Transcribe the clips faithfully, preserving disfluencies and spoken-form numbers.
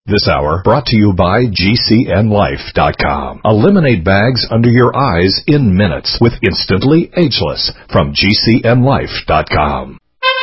This hour brought to you by G C N Life dot com. Eliminate bags under your eyes in minutes with Instantly Ageless from G C N Life dot com.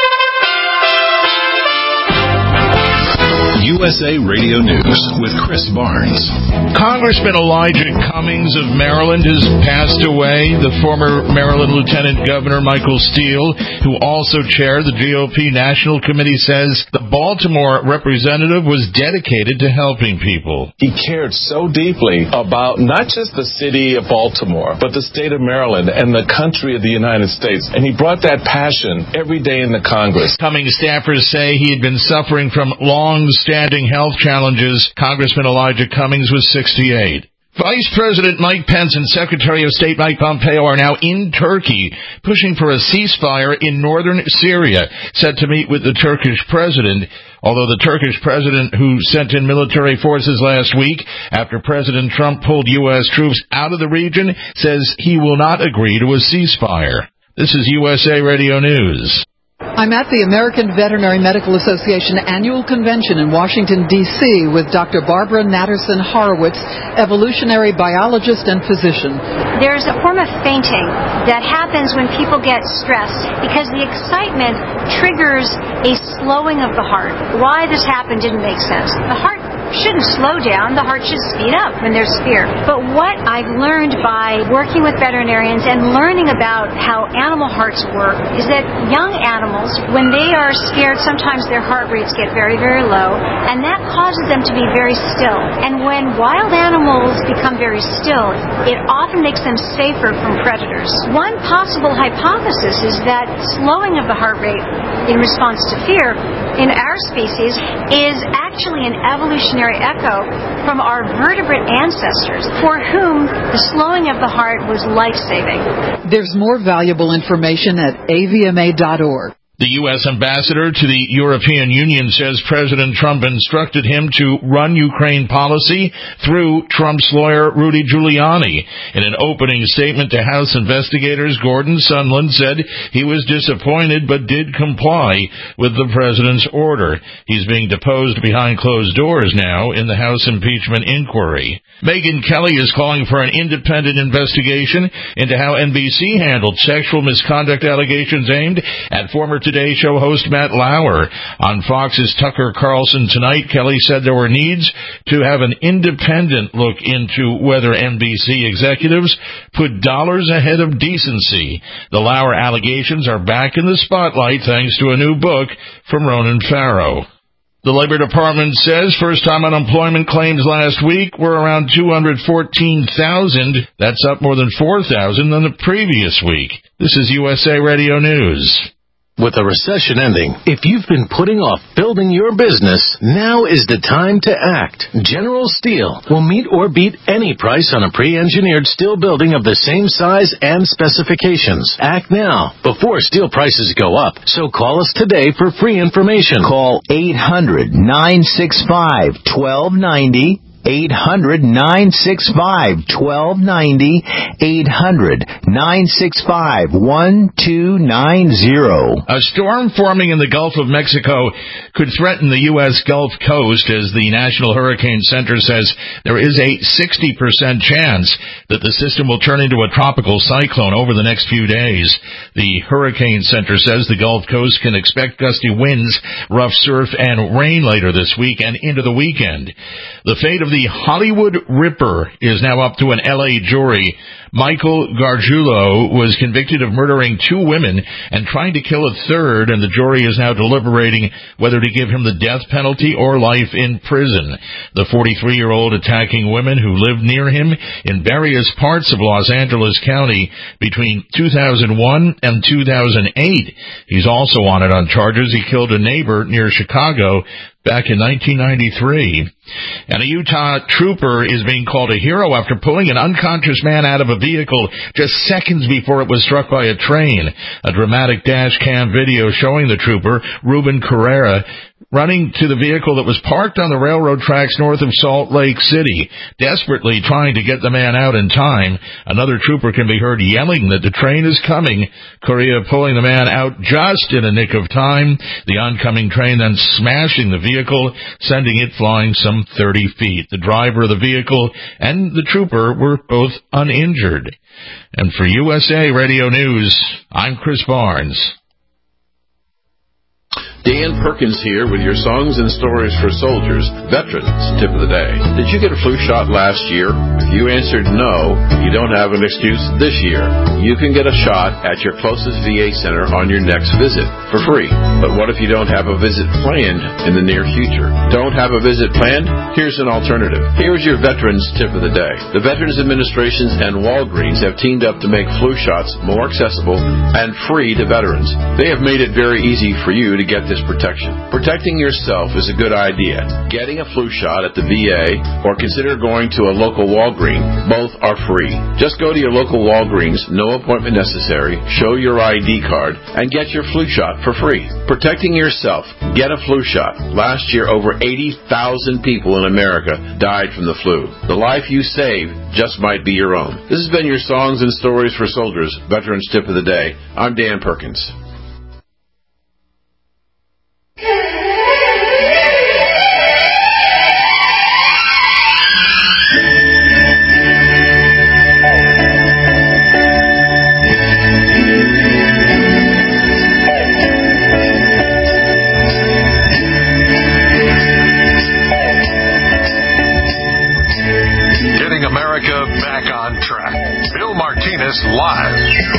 U S A Radio News with Chris Barnes. Congressman Elijah Cummings of Maryland has passed away. The former Maryland Lieutenant Governor Michael Steele, who also chaired the G O P National Committee, says the Baltimore representative was dedicated to helping people. He cared so deeply about not just the city of Baltimore, but the state of Maryland and the country of the United States. And he brought that passion every day in the Congress. Cummings staffers say he had been suffering from long-standing health challenges. Congressman Elijah Cummings was sixty-eight. Vice President Mike Pence and Secretary of State Mike Pompeo are now in Turkey, pushing for a ceasefire in northern Syria, set to meet with the Turkish president. Although the Turkish president, who sent in military forces last week after President Trump pulled U S troops out of the region, says he will not agree to a ceasefire. This is U S A Radio News. I'm at the American Veterinary Medical Association annual convention in Washington, D C with Doctor Barbara Natterson Horowitz, evolutionary biologist and physician. There's a form of fainting that happens when people get stressed because the excitement triggers a slowing of the heart. Why this happened didn't make sense. The heart shouldn't slow down. The heart should speed up when there's fear. But what I've learned by working with veterinarians and learning about how animal hearts work is that young animals, when they are scared, sometimes their heart rates get very, very low, and that causes them to be very still. And when wild animals become very still, it often makes them safer from predators. One possible hypothesis is that slowing of the heart rate in response to fear in our species is actually an evolutionary echo from our vertebrate ancestors for whom the slowing of the heart was life-saving. There's more valuable information at A V M A dot org. The U S ambassador to the European Union says President Trump instructed him to run Ukraine policy through Trump's lawyer, Rudy Giuliani. In an opening statement to House investigators, Gordon Sondland said he was disappointed but did comply with the president's order. He's being deposed behind closed doors now in the House impeachment inquiry. Megyn Kelly is calling for an independent investigation into how N B C handled sexual misconduct allegations aimed at former Today Show host Matt Lauer. On Fox's Tucker Carlson Tonight, Kelly said there were needs to have an independent look into whether N B C executives put dollars ahead of decency. The Lauer allegations are back in the spotlight thanks to a new book from Ronan Farrow. The Labor Department says first-time unemployment claims last week were around two hundred fourteen thousand. That's up more than four thousand than the previous week. This is U S A Radio News. With the recession ending, if you've been putting off building your business, now is the time to act. General Steel will meet or beat any price on a pre-engineered steel building of the same size and specifications. Act now, before steel prices go up. So call us today for free information. Call eight hundred, nine six five, one two nine zero. eight hundred, nine six five, one two nine zero. eight hundred, nine six five, one two nine zero. A storm forming in the Gulf of Mexico could threaten the U S Gulf Coast, as the National Hurricane Center says there is a sixty percent chance that the system will turn into a tropical cyclone over the next few days. The Hurricane Center says the Gulf Coast can expect gusty winds, rough surf, and rain later this week and into the weekend. The fate of the Hollywood Ripper is now up to an L A jury. Michael Gargiulo was convicted of murdering two women and trying to kill a third, and the jury is now deliberating whether to give him the death penalty or life in prison. The forty-three-year-old attacking women who lived near him in various parts of Los Angeles County between two thousand one and two thousand eight. He's also wanted on charges he killed a neighbor near Chicago back in nineteen ninety-three. And a Utah trooper is being called a hero after pulling an unconscious man out of a vehicle just seconds before it was struck by a train. A dramatic dash cam video showing the trooper, Ruben Carrera, running to the vehicle that was parked on the railroad tracks north of Salt Lake City, desperately trying to get the man out in time. Another trooper can be heard yelling that the train is coming, Correa pulling the man out just in a nick of time, the oncoming train then smashing the vehicle, sending it flying some thirty feet. The driver of the vehicle and the trooper were both uninjured. And for U S A Radio News, I'm Chris Barnes. Dan Perkins here with your Songs and Stories for Soldiers, Veterans Tip of the Day. Did you get a flu shot last year? If you answered no, you don't have an excuse this year. You can get a shot at your closest V A center on your next visit for free. But what if you don't have a visit planned in the near future? Don't have a visit planned? Here's an alternative. Here's your Veterans Tip of the Day. The Veterans Administrations and Walgreens have teamed up to make flu shots more accessible and free to veterans. They have made it very easy for you to get this protection. Protecting yourself is a good idea. Getting a flu shot at the V A or consider going to a local Walgreens. Both are free. Just go to your local Walgreens, no appointment necessary, show your I D card, and get your flu shot for free. Protecting yourself. Get a flu shot. Last year, over eighty thousand people in America died from the flu. The life you saved just might be your own. This has been your Songs and Stories for Soldiers, Veterans Tip of the Day. I'm Dan Perkins. Live.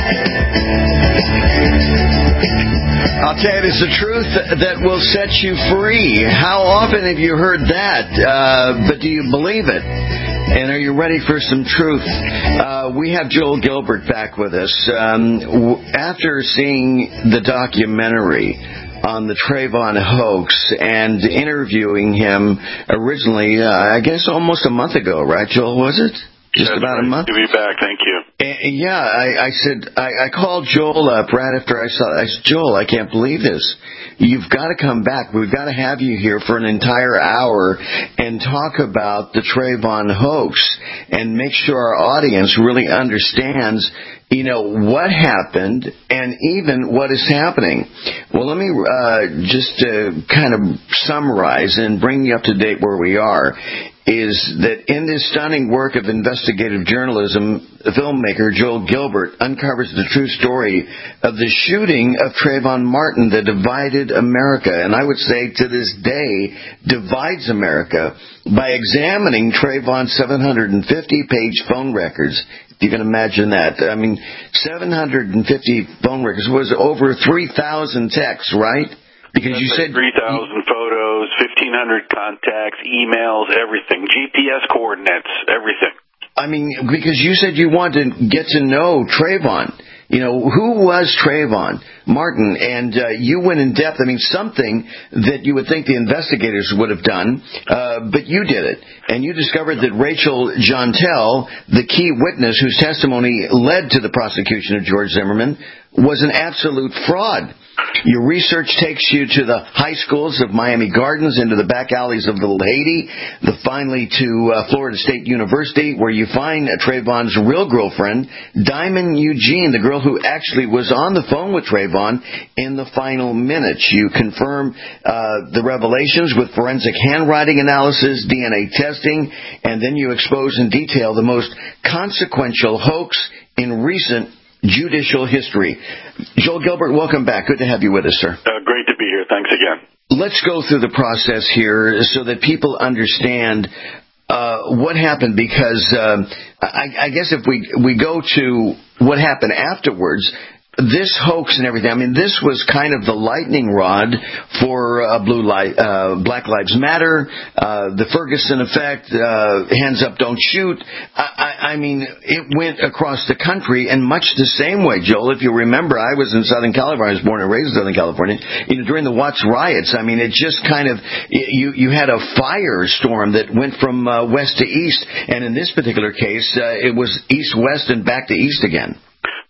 I'll tell you, it's the truth that will set you free. How often have you heard that? Uh, but do you believe it? And are you ready for some truth? Uh, we have Joel Gilbert back with us. Um, w- after seeing the documentary on the Trayvon hoax and interviewing him originally, uh, I guess almost a month ago, right, Joel, was it? Just That's about great a month? to be back, thank you. And, yeah, I, I said, I, I called Joel up right after I saw it. I said, Joel, I can't believe this. You've got to come back. We've got to have you here for an entire hour and talk about the Trayvon hoax and make sure our audience really understands, you know, what happened and even what is happening. Well, let me uh, just uh, kind of summarize and bring you up to date where we are. Is that in this stunning work of investigative journalism, filmmaker Joel Gilbert uncovers the true story of the shooting of Trayvon Martin that divided America, and I would say to this day divides America, by examining Trayvon's seven hundred fifty page phone records. If you can imagine that. I mean, seven hundred fifty phone records was over three thousand texts, right? Because you said three thousand photos, fifteen hundred contacts, emails, everything, G P S coordinates, everything. I mean, because you said you wanted to get to know Trayvon. You know, who was Trayvon Martin? And uh, you went in depth. I mean, something that you would think the investigators would have done, uh, but you did it. And you discovered that Rachel Jeantel, the key witness whose testimony led to the prosecution of George Zimmerman, was an absolute fraud. Your research takes you to the high schools of Miami Gardens, into the back alleys of Little Haiti, the finally to uh, Florida State University, where you find uh, Trayvon's real girlfriend, Diamond Eugene, the girl who actually was on the phone with Trayvon in the final minutes. You confirm uh, the revelations with forensic handwriting analysis, D N A testing, and then you expose in detail the most consequential hoax in recent judicial history. Joel Gilbert, welcome back. Good to have you with us, sir. Uh, great to be here. Thanks again. Let's go through the process here so that people understand uh, what happened, because um, I, I guess if we we go to what happened afterwards, this hoax and everything, I mean, this was kind of the lightning rod for uh, Blue Light, uh, Black Lives Matter, uh, the Ferguson effect, uh, hands up, don't shoot. I, I, I mean, it went across the country in much the same way, Joel. If you remember, I was in Southern California. I was born and raised in Southern California. You know, during the Watts riots, I mean, it just kind of, you, you had a firestorm that went from uh, west to east. And in this particular case, uh, it was east-west and back to east again.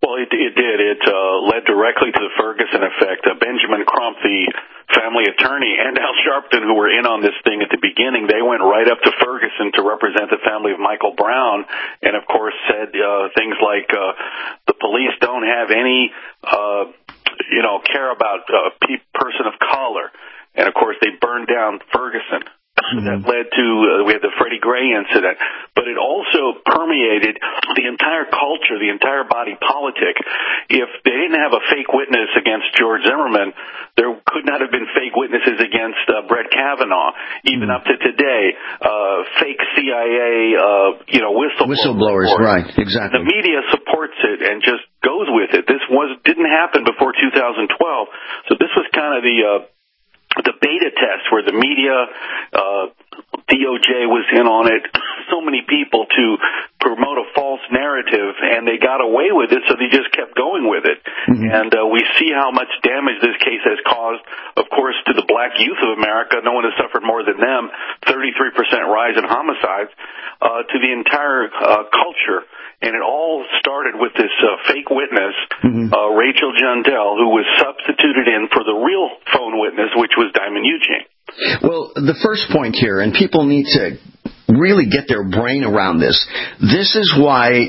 Well, it, it did. It uh, led directly to the Ferguson effect. Uh, Benjamin Crump, the family attorney, and Al Sharpton, who were in on this thing at the beginning, they went right up to Ferguson to represent the family of Michael Brown, and of course said uh, things like uh, the police don't have any, uh, you know, care about a pe- person of color. And of course they burned down Ferguson. That led to, uh, we had the Freddie Gray incident, but it also permeated the entire culture, the entire body politic. If they didn't have a fake witness against George Zimmerman, there could not have been fake witnesses against uh, Brett Kavanaugh, even up to today. Uh, fake C I A, uh, you know, whistleblowers. Whistleblowers, right, exactly. The media supports it and just goes with it. This was didn't happen before two thousand twelve, so this was kind of the uh, the beta test where the media, uh, D O J was in on it, so many people to promote a false narrative, and they got away with it, so they just kept going with it. Mm-hmm. And uh, we see how much damage this case has caused, of course, to the black youth of America. No one has suffered more than them, thirty-three percent rise in homicides, uh, to the entire uh, culture. And it all started with this uh, fake witness, mm-hmm. uh, Rachel Jundell, who was substituted in for the real phone witness, which was Diamond Eugene. Well, the first point here, and people need to really get their brain around this, this is why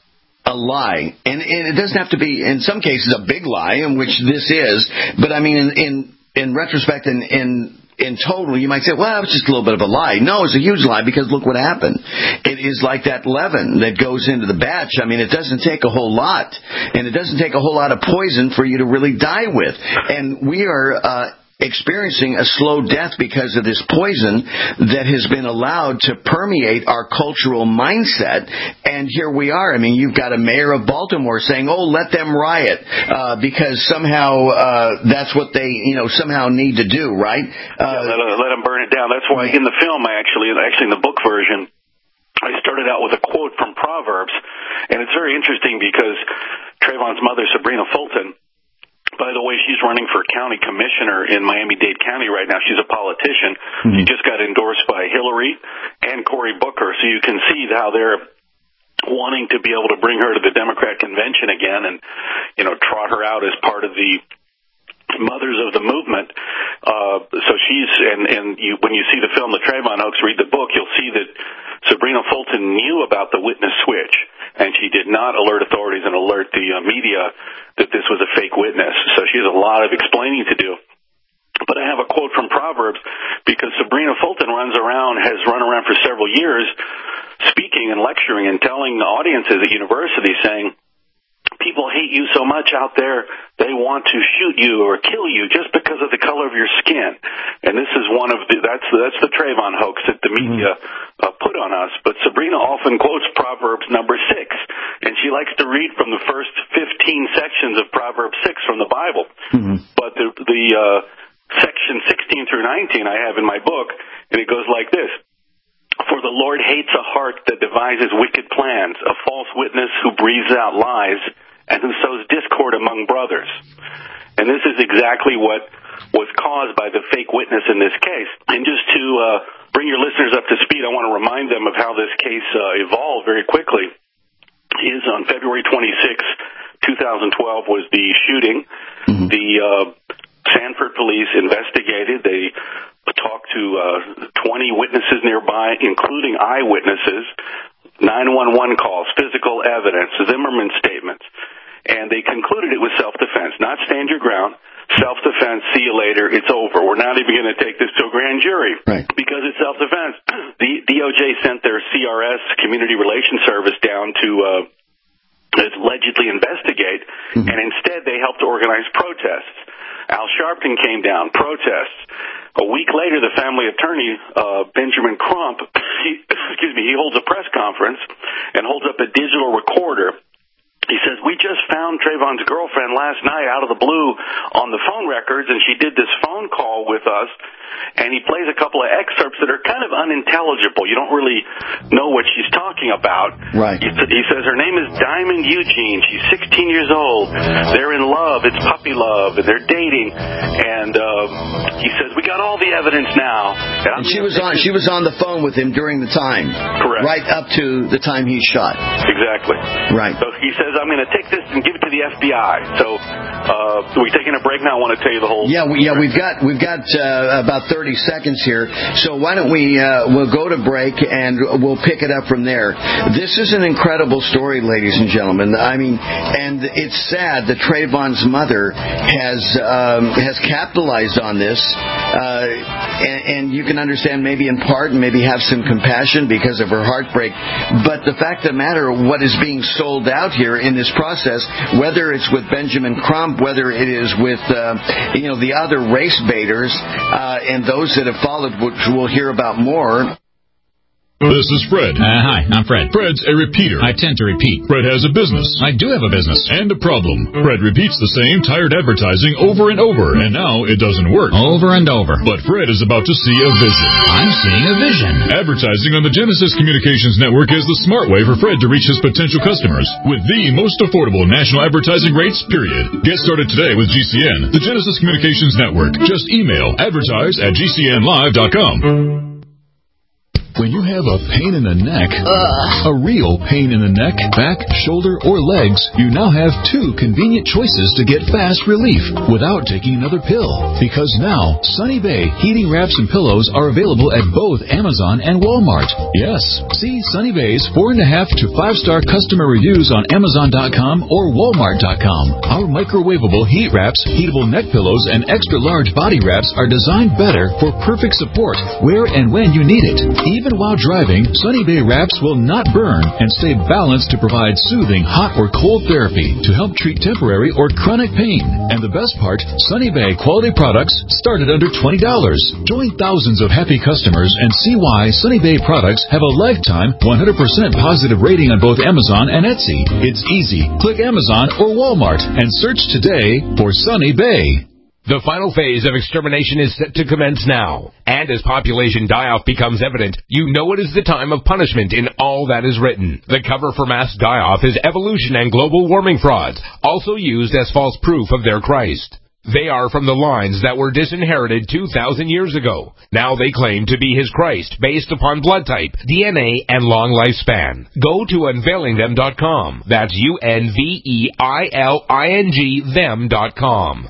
a lie, and, and it doesn't have to be, in some cases, a big lie, in which this is, but I mean, in in, in retrospect, in, in in total, you might say, well, it's just a little bit of a lie. No, it's a huge lie, because look what happened. It is like that leaven that goes into the batch. I mean, it doesn't take a whole lot, and it doesn't take a whole lot of poison for you to really die with. And we are uh, experiencing a slow death because of this poison that has been allowed to permeate our cultural mindset. And here we are. I mean, you've got a mayor of Baltimore saying, oh, let them riot, uh, because somehow uh, that's what they, you know, somehow need to do, right? Uh, yeah, let, let them burn it down. That's why in the film, I actually, actually in the book version, I started out with a quote from Proverbs. And it's very interesting because Trayvon's mother, Sabrina Fulton, by the way, she's running for county commissioner in Miami-Dade County right now. She's a politician. Mm-hmm. She just got endorsed by Hillary and Cory Booker. So you can see how they're wanting to be able to bring her to the Democrat convention again and, you know, trot her out as part of the mothers of the movement. Uh, so she's, and, and you, when you see the film, The Trayvon Hoax, read the book, you'll see that Sabrina Fulton knew about the witness switch, and she did not alert authorities and alert the uh, media that this was a fake witness. So she has a lot of explaining to do. But I have a quote from Proverbs because Sabrina Fulton runs around, has run around for several years speaking and lecturing and telling the audiences at universities, saying, people hate you so much out there, they want to shoot you or kill you just because of the color of your skin. And this is one of the, that's, that's the Trayvon hoax that the media uh, put on us. But Sabrina often quotes Proverbs number six, and she likes to read from the first fifteen sections of Proverbs six from the Bible. Mm-hmm. But the, the uh, section sixteen through nineteen I have in my book, and it goes like this. For the Lord hates a heart that devises wicked plans, a false witness who breathes out lies, and who sows discord among brothers. And this is exactly what was caused by the fake witness in this case. And just to uh, bring your listeners up to speed, I want to remind them of how this case uh, evolved very quickly. Is on February twenty-sixth, twenty twelve was the shooting. Mm-hmm. The uh, Sanford police investigated. They talked to uh, twenty witnesses nearby, including eyewitnesses, nine one one calls, physical evidence, Zimmerman statements, and they concluded it was self-defense, not stand your ground, self-defense, see you later, it's over. We're not even going to take this to a grand jury right. because it's self-defense. The D O J sent their C R S, Community Relations Service, down to uh, allegedly investigate, mm-hmm. and instead they helped organize protests. Al Sharpton came down, protests. A week later, the family attorney, uh, Benjamin Crump, he, excuse me, he holds a press conference and holds up a digital recorder. He says, we just found Trayvon's girlfriend last night out of the blue on the phone records, and she did this phone call with us, and he plays a couple of excerpts that are kind of unintelligible. You don't really know what she's talking about. Right. He, he says her name is Diamond Eugene. She's sixteen years old. They're in love. It's puppy love, and they're dating. And And uh, he says, we got all the evidence now. And, and she was on She was on the phone with him during the time. Correct. Right up to the time he's shot. Exactly. Right. So he says, I'm going to take this and give it to the F B I. So uh, are we taking a break now? I want to tell you the whole... Yeah, we, yeah, we've got we've got uh, about thirty seconds here. So why don't we, uh, we'll go to break and we'll pick it up from there. This is an incredible story, ladies and gentlemen. I mean, and it's sad that Trayvon's mother has um, has capitalized on this, uh, and, and you can understand maybe in part and maybe have some compassion because of her heartbreak. But the fact of the matter, what is being sold out here in this process, whether it's with Benjamin Crump, whether it is with uh, you know the other race baiters uh, and those that have followed, which we'll hear about more. This is Fred. Uh, hi, I'm Fred. Fred's a repeater. I tend to repeat. Fred has a business. I do have a business. And a problem. Fred repeats the same tired advertising over and over, and now it doesn't work. Over and over. But Fred is about to see a vision. I'm seeing a vision. Advertising on the Genesis Communications Network is the smart way for Fred to reach his potential customers with the most affordable national advertising rates, period. Get started today with G C N, the Genesis Communications Network. Just email advertise at G C N live dot com. When you have a pain in the neck, uh, a real pain in the neck, back, shoulder, or legs, you now have two convenient choices to get fast relief without taking another pill. Because now, Sunny Bay heating wraps and pillows are available at both Amazon and Walmart. Yes, see Sunny Bay's four and a half to five star customer reviews on Amazon dot com or Walmart dot com. Our microwavable heat wraps, heatable neck pillows, and extra large body wraps are designed better for perfect support where and when you need it. Even Even while driving, Sunny Bay wraps will not burn and stay balanced to provide soothing hot or cold therapy to help treat temporary or chronic pain. And the best part, Sunny Bay quality products start at under twenty dollars. Join thousands of happy customers and see why Sunny Bay products have a lifetime one hundred percent positive rating on both Amazon and Etsy. It's easy. Click Amazon or Walmart and search today for Sunny Bay. The final phase of extermination is set to commence now. And as population die-off becomes evident, you know it is the time of punishment in all that is written. The cover for mass die-off is evolution and global warming frauds, also used as false proof of their Christ. They are from the lines that were disinherited two thousand years ago. Now they claim to be his Christ based upon blood type, D N A, and long lifespan. Go to unveiling them dot com. That's U N V E I L I N G them dot com.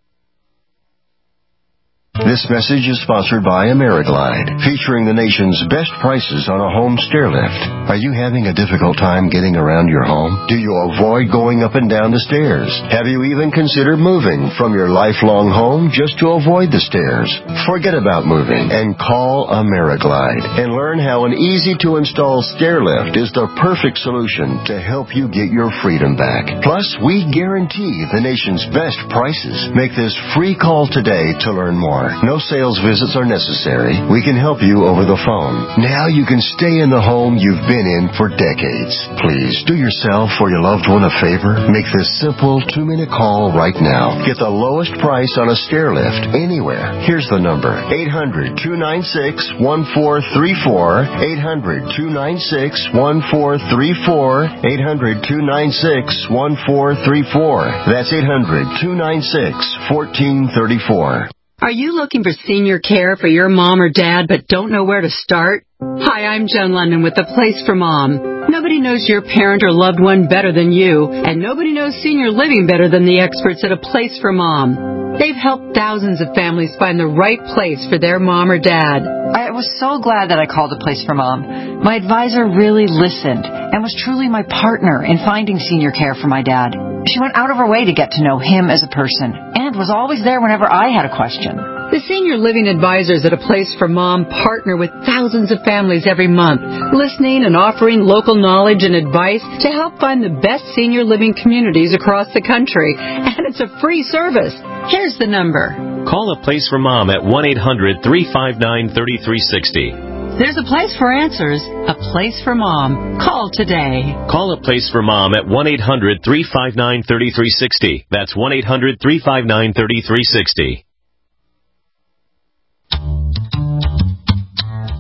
This message is sponsored by Ameriglide, featuring the nation's best prices on a home stair lift. Are you having a difficult time getting around your home? Do you avoid going up and down the stairs? Have you even considered moving from your lifelong home just to avoid the stairs? Forget about moving and call Ameriglide and learn how an easy-to-install stair lift is the perfect solution to help you get your freedom back. Plus, we guarantee the nation's best prices. Make this free call today to learn more. No sales visits are necessary. We can help you over the phone. Now you can stay in the home you've been in for decades. Please do yourself or your loved one a favor. Make this simple two-minute call right now. Get the lowest price on a stair lift anywhere. Here's the number. eight hundred, two nine six, one four three four. eight hundred, two nine six, one four three four. eight hundred, two nine six, one four three four. That's eight hundred, two nine six, one four three four. Are you looking for senior care for your mom or dad but don't know where to start? Hi, I'm Jen London with The Place for Mom. Nobody knows your parent or loved one better than you, and nobody knows senior living better than the experts at A Place for Mom. They've helped thousands of families find the right place for their mom or dad. I was so glad that I called A Place for Mom. My advisor really listened and was truly my partner in finding senior care for my dad. She went out of her way to get to know him as a person and was always there whenever I had a question. The senior living advisors at A Place for Mom partner with thousands of families every month, listening and offering local knowledge and advice to help find the best senior living communities across the country. And it's a free service. Here's the number. Call A Place for Mom at one eight hundred, three five nine, three three six zero. There's a place for answers, A Place for Mom. Call today. Call A Place for Mom at one eight hundred, three five nine, three three six zero. That's one eight hundred, three five nine, three three six zero. You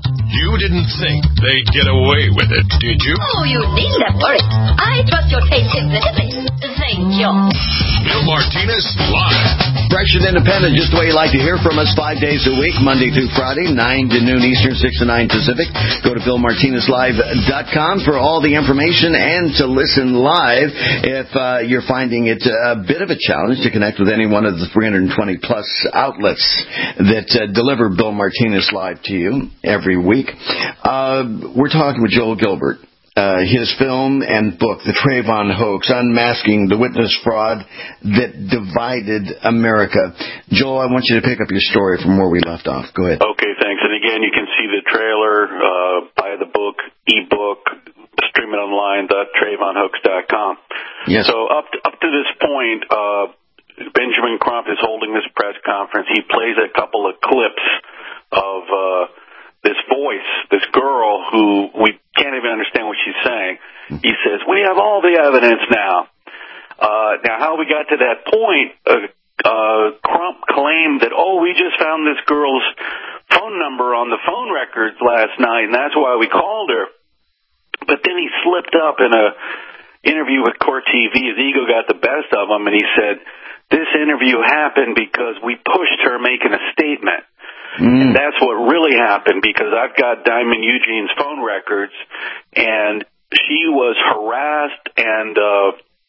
You didn't think they'd get away with it, did you? Oh, you needn't worry. I trust your taste implicitly. Thank you. Bill Martinez Live. Fresh and independent, just the way you like to hear from us, five days a week, Monday through Friday, nine to noon Eastern, six to nine Pacific. Go to bill martinez live dot com for all the information and to listen live if uh, you're finding it a bit of a challenge to connect with any one of the three hundred twenty plus outlets that uh, deliver Bill Martinez Live to you every week. Uh, we're talking with Joel Gilbert. Uh, his film and book, The Trayvon Hoax, Unmasking the Witness Fraud That Divided America. Joel, I want you to pick up your story from where we left off. Go ahead. Okay, thanks. And again, you can see the trailer, uh, buy the book, ebook, stream it online, trayvon hoax dot com. Yes. So up to, up to this point, uh, Benjamin Crump is holding this press conference. He plays a couple of clips of uh, this voice, this girl who we can't even understand what she's saying. He says, we have all the evidence now. Uh, now, how we got to that point, uh, uh, Crump claimed that, oh, we just found this girl's phone number on the phone records last night, and that's why we called her. But then he slipped up in a interview with Court T V. His ego got the best of him, and he said, this interview happened because we pushed her making a statement. Mm. And that's what really happened, because I've got Diamond Eugene's phone records, and she was harassed and uh,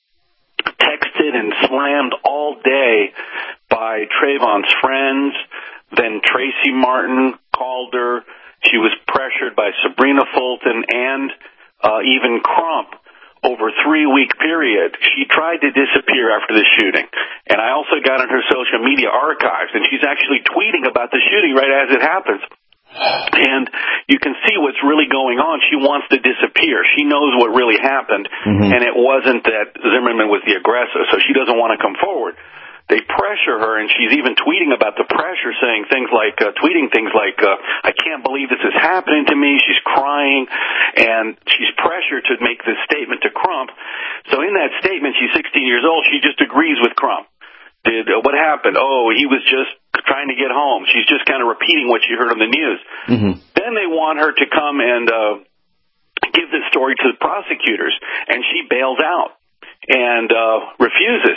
texted and slammed all day by Trayvon's friends. Then Tracy Martin called her. She was pressured by Sabrina Fulton and uh, even Crump over a three-week period. She tried to disappear after the shooting. And I also got on her social media archives, and she's actually tweeting about the shooting right as it happens. And you can see what's really going on. She wants to disappear. She knows what really happened, mm-hmm. and it wasn't that Zimmerman was the aggressor, so she doesn't want to come forward. They pressure her, and she's even tweeting about the pressure, saying things like, uh, tweeting things like, uh, I can't believe this is happening to me. She's crying, and she's pressured to make this statement to Crump. So in that statement, she's sixteen years old, she just agrees with Crump. Did, uh, what happened? Oh, he was just trying to get home. She's just kind of repeating what she heard on the news. Mm-hmm. Then they want her to come and uh, give this story to the prosecutors, and she bails out and uh, refuses.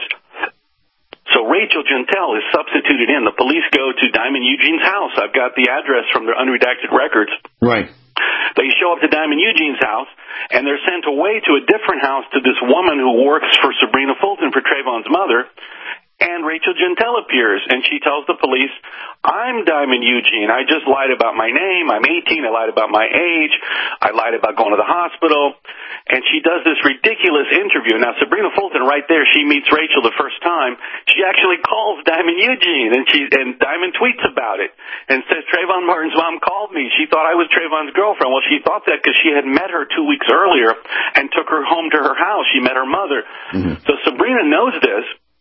So Rachel Gentile is substituted in. The police go to Diamond Eugene's house. I've got the address from their unredacted records. Right. They show up to Diamond Eugene's house, and they're sent away to a different house to this woman who works for Sabrina Fulton, for Trayvon's mother. And Rachel Gentile appears, and she tells the police, I'm Diamond Eugene. I just lied about my name. I'm eighteen. I lied about my age. I lied about going to the hospital. And she does this ridiculous interview. Now, Sabrina Fulton, right there, she meets Rachel the first time. She actually calls Diamond Eugene, and she and Diamond tweets about it and says, Trayvon Martin's mom called me. She thought I was Trayvon's girlfriend. Well, she thought that because she had met her two weeks earlier and took her home to her house. She met her mother. Mm-hmm. So Sabrina knows this.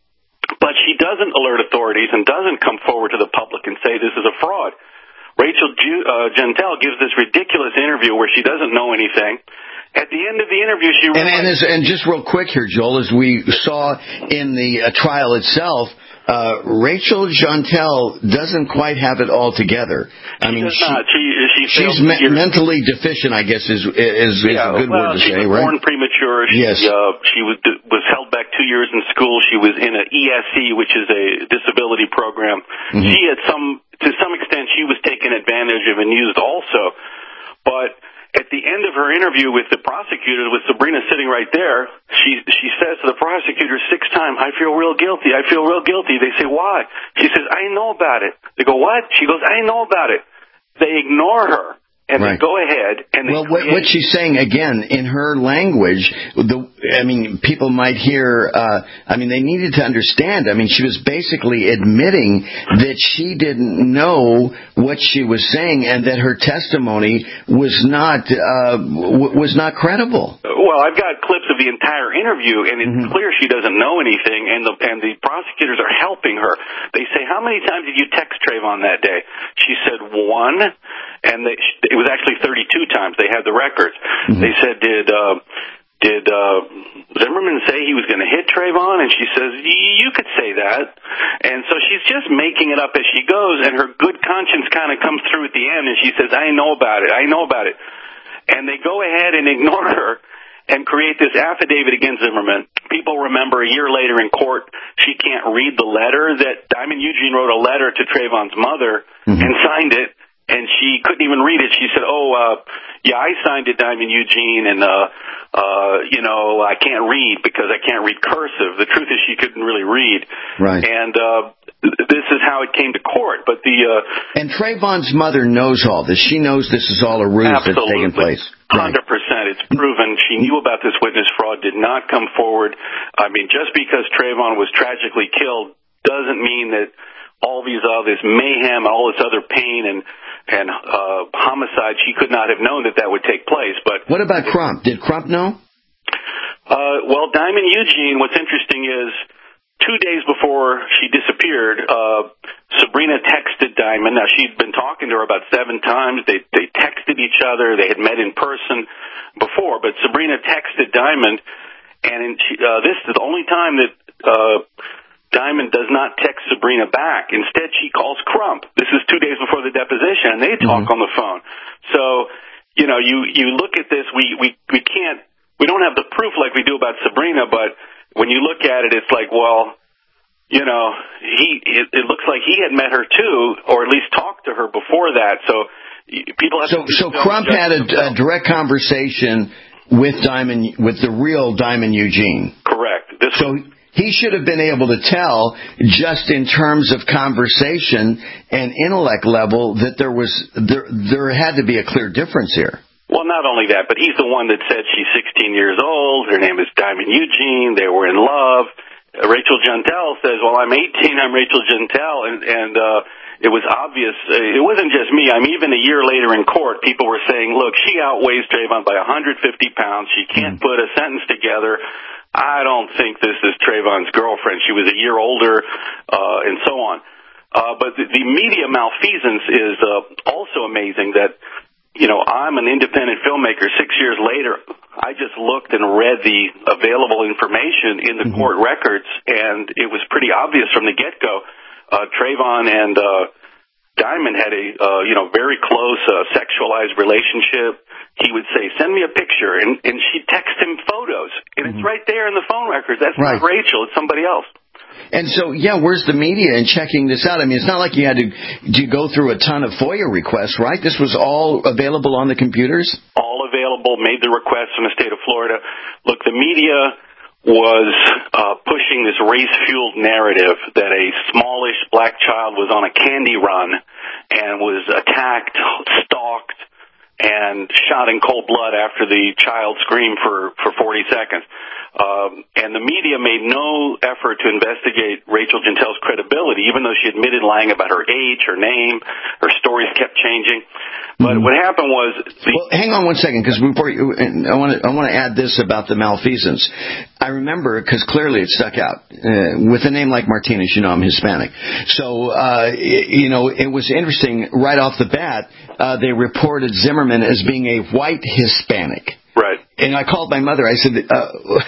But she doesn't alert authorities and doesn't come forward to the public and say this is a fraud. Rachel Ju- uh, Gentile gives this ridiculous interview where she doesn't know anything. At the end of the interview, she and and, as, and just real quick here, Joel, as we saw in the uh, trial itself, uh, Rachel Gentile doesn't quite have it all together. I she mean, does she, not. She, she she's me- mentally deficient, I guess, is is, is yeah, a good well, word to she say, was right? Born premature. She, yes. Uh, she was was held back two years in school. She was in an E S C, which is a disability program. Mm-hmm. She, at some to some extent, she was taken advantage of and used also, but. At the end of her interview with the prosecutor, with Sabrina sitting right there, she she says to the prosecutor six times, I feel real guilty, I feel real guilty. They say, why? She says, I know about it. They go, what? She goes, I know about it. They ignore her. And right. They go ahead and they well, what, what she's saying again in her language, the I mean, people might hear. Uh, I mean, they needed to understand. I mean, she was basically admitting that she didn't know what she was saying, and that her testimony was not uh, w- was not credible. Well, I've got clips of the entire interview, and it's mm-hmm. clear she doesn't know anything, and the and the prosecutors are helping her. They say, "How many times did you text Trayvon that day?" She said one, and they. It was actually thirty-two times. They had the records. Mm-hmm. They said, did uh, did uh, Zimmerman say he was going to hit Trayvon? And she says, you could say that. And so she's just making it up as she goes, and her good conscience kind of comes through at the end, and she says, I know about it, I know about it. And they go ahead and ignore her and create this affidavit against Zimmerman. People remember a year later in court, she can't read the letter that Diamond Eugene wrote a letter to Trayvon's mother mm-hmm. and signed it, and she couldn't even read it. She said, oh, uh, yeah, I signed it, Diamond Eugene, and, uh, uh, you know, I can't read because I can't read cursive. The truth is she couldn't really read. Right. And, uh, this is how it came to court. But the, uh. And Trayvon's mother knows all this. She knows this is all a ruse absolutely. that's taking place. one hundred percent. It's proven. She knew about this witness fraud, did not come forward. I mean, just because Trayvon was tragically killed doesn't mean that all these, all this mayhem, all this other pain and, and uh, homicide, she could not have known that that would take place. But what about Crump? Did Crump know? Uh, well, Diamond Eugene, what's interesting is two days before she disappeared, uh, Sabrina texted Diamond. Now, she'd been talking to her about seven times. They, they texted each other. They had met in person before, but Sabrina texted Diamond, and she, uh, this is the only time that uh, Diamond does not text Sabrina back. Instead, she calls Crump. This is two days before the deposition, and they talk mm-hmm. on the phone. So, you know, you, you look at this, we, we, we can't, we don't have the proof like we do about Sabrina, but when you look at it, it's like, well, you know, he, it, it looks like he had met her too, or at least talked to her before that. So people have so, to so Crump had a, a direct conversation with Diamond, with the real Diamond Eugene. Correct. This so was, he should have been able to tell, just in terms of conversation and intellect level, that there was there there had to be a clear difference here. Well, not only that, but he's the one that said she's sixteen years old. Her name is Diamond Eugene. They were in love. Uh, Rachel Jeantel says, "Well, I'm eighteen. I'm Rachel Jeantel," and and uh, it was obvious. Uh, it wasn't just me. I mean, even a year later in court, people were saying, "Look, she outweighs Trayvon by one hundred fifty pounds. She can't put a sentence together. I don't think this is Trayvon's girlfriend. She was a year older, uh, and so on." Uh, but the, the media malfeasance is uh, also amazing. That, you know, I'm an independent filmmaker. Six years later, I just looked and read the available information in the mm-hmm. court records, and it was pretty obvious from the get-go. Uh, Trayvon and uh, Diamond had a, uh, you know, very close uh, sexualized relationship. He would say, send me a picture, and, and she'd text him photos. And mm-hmm. it's right there in the phone records. That's right. Not Rachel. It's somebody else. And so, yeah, where's the media in checking this out? I mean, it's not like you had to, to go through a ton of FOIA requests, right? This was all available on the computers? All available, made the request from the state of Florida. Look, the media was uh, pushing this race-fueled narrative that a smallish black child was on a candy run and was attacked, stalked, and shot in cold blood after the child screamed for, for forty seconds. Um, and the media made no effort to investigate Rachel Jeantel's credibility, even though she admitted lying about her age, her name, her stories kept changing. But mm-hmm. what happened was... The well, hang on one second, because before you, I want to I want to add this about the malfeasance. I remember, because clearly it stuck out. Uh, with a name like Martinez, you know I'm Hispanic. So, uh, you know, it was interesting right off the bat. Uh, they reported Zimmerman as being a white Hispanic. Right. And I called my mother. I said, uh,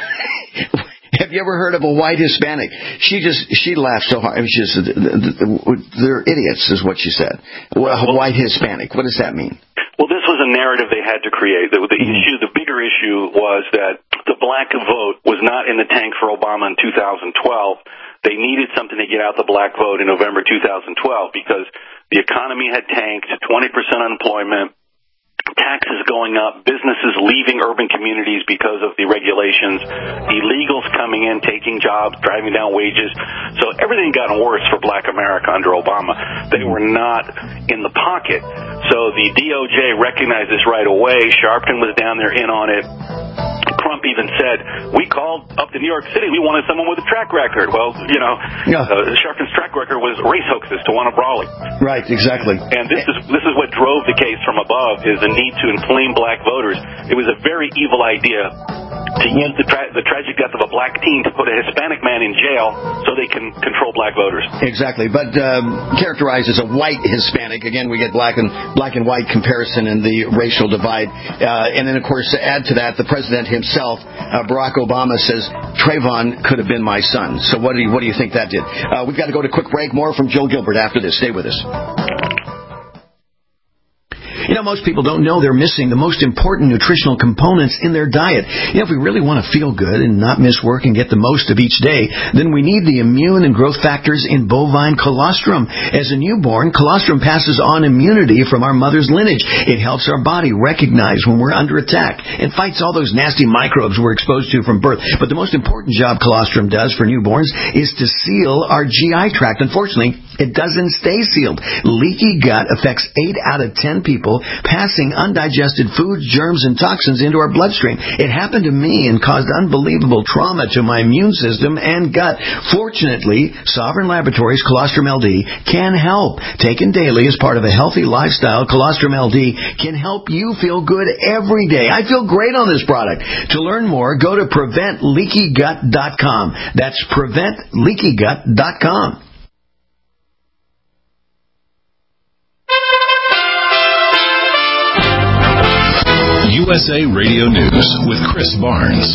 have you ever heard of a white Hispanic? She just, she laughed so hard. She just, they're idiots, is what she said. Well, a white Hispanic. What does that mean? Well, this was a narrative they had to create. The, the mm-hmm. issue, the bigger issue was that the black vote was not in the tank for Obama in two thousand twelve. They needed something to get out the black vote in November two thousand twelve because the economy had tanked, twenty percent unemployment, taxes going up, businesses leaving urban communities because of the regulations, illegals coming in, taking jobs, driving down wages. So everything got worse for black America under Obama. They were not in the pocket. So the D O J recognized this right away. Sharpton was down there in on it. Crump even said, we called up to New York City. We wanted someone with a track record. Well, you know, yeah. uh, Sharpton's track record was race hoaxes to Wanna Brawley. Right, exactly. And this is this is what drove the case from above, is the need to inflame black voters. It was a very evil idea. to use the, tra- the tragic death of a black teen to put a Hispanic man in jail so they can control black voters. Exactly, but um, characterized as a white Hispanic. Again, we get black and black and white comparison in the racial divide. Uh, and then, of course, to add to that, the president himself, uh, Barack Obama, says Trayvon could have been my son. So what do you what do you think that did? Uh, we've got to go to a quick break. More from Joe Gilbert after this. Stay with us. You know, most people don't know they're missing the most important nutritional components in their diet. You know, if we really want to feel good and not miss work and get the most of each day, then we need the immune and growth factors in bovine colostrum. As a newborn, colostrum passes on immunity from our mother's lineage. It helps our body recognize when we're under attack and fights all those nasty microbes we're exposed to from birth. But the most important job colostrum does for newborns is to seal our G I tract. Unfortunately, it doesn't stay sealed. Leaky gut affects eight out of ten people, passing undigested foods, germs, and toxins into our bloodstream. It happened to me and caused unbelievable trauma to my immune system and gut. Fortunately, Sovereign Laboratories Colostrum L D can help. Taken daily as part of a healthy lifestyle, Colostrum L D can help you feel good every day. I feel great on this product. To learn more, go to prevent leaky gut dot com. That's prevent leaky gut dot com. U S A Radio News with Chris Barnes.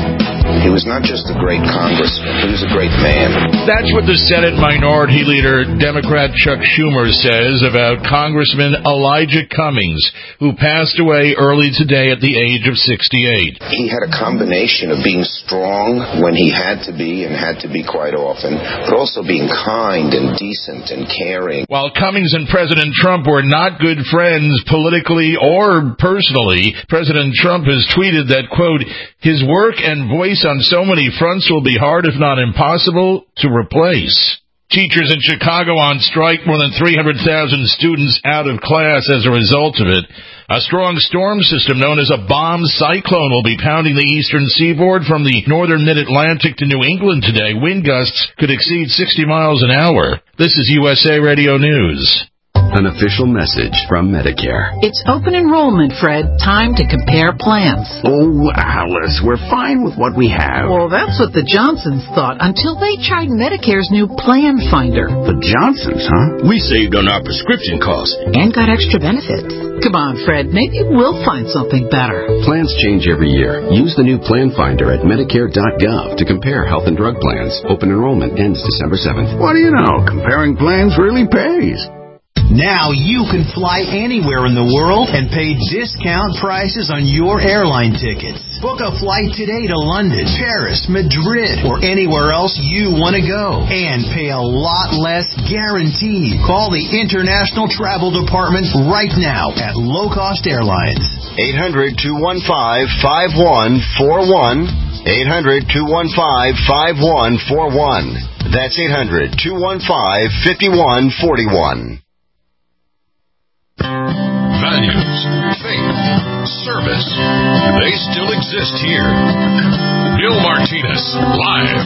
He was not just a great congressman, he was a great man. That's what the Senate Minority Leader, Democrat Chuck Schumer, says about Congressman Elijah Cummings, who passed away early today at the age of sixty-eight. He had a combination of being strong when he had to be, and had to be quite often, but also being kind and decent and caring. While Cummings and President Trump were not good friends politically or personally, President Trump has tweeted that, quote, his work and voice on so many fronts will be hard, if not impossible, to replace. Teachers in Chicago on strike, more than three hundred thousand students out of class as a result of it. A strong storm system known as a bomb cyclone will be pounding the eastern seaboard from the northern mid-Atlantic to New England today. Wind gusts could exceed sixty miles an hour. This is U S A Radio News. An official message from Medicare. It's open enrollment, Fred. Time to compare plans. Oh, Alice, we're fine with what we have. Well, that's what the Johnsons thought until they tried Medicare's new Plan Finder. The Johnsons, huh? We saved on our prescription costs. And got extra benefits. Come on, Fred. Maybe we'll find something better. Plans change every year. Use the new Plan Finder at Medicare dot gov to compare health and drug plans. Open enrollment ends December seventh. What do you know? Comparing plans really pays. Now you can fly anywhere in the world and pay discount prices on your airline tickets. Book a flight today to London, Paris, Madrid, or anywhere else you want to go. And pay a lot less guaranteed. Call the International Travel Department right now at Low Cost Airlines. eight hundred, two one five, five one four one. eight hundred, two one five, five one four one. That's eight hundred, two one five, five one four one. Values, faith, service, they still exist here. Bill Martinez, live.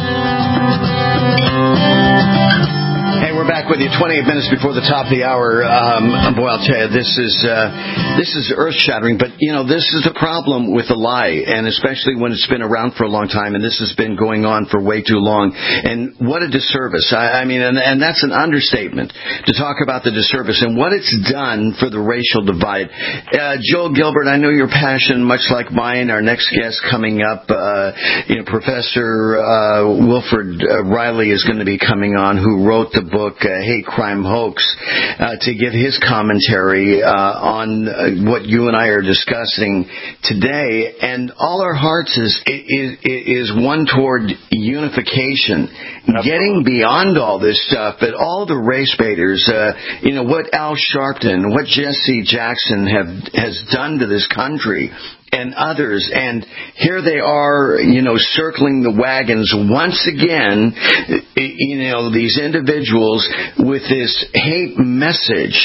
Hey, we're back with you twenty-eight minutes before the top of the hour. Um, boy, I'll tell you, this is uh, this is earth-shattering. But, you know, this is the problem with the lie, and especially when it's been around for a long time, and this has been going on for way too long. And what a disservice. I, I mean, and, and that's an understatement to talk about the disservice and what it's done for the racial divide. Uh, Joel Gilbert, I know your passion, much like mine. Our next guest coming up, uh, you know, Professor uh, Wilfred uh, Riley is going to be coming on, who wrote the book uh, Hate Crime Hoax, uh, to give his commentary uh, on uh, what you and I are discussing today. And all our hearts is is, is one toward unification, Absolutely. Getting beyond all this stuff. But all the race baiters, uh, you know, what Al Sharpton, what Jesse Jackson have has done to this country, and others, and here they are, you know, circling the wagons once again, you know, these individuals with this hate message.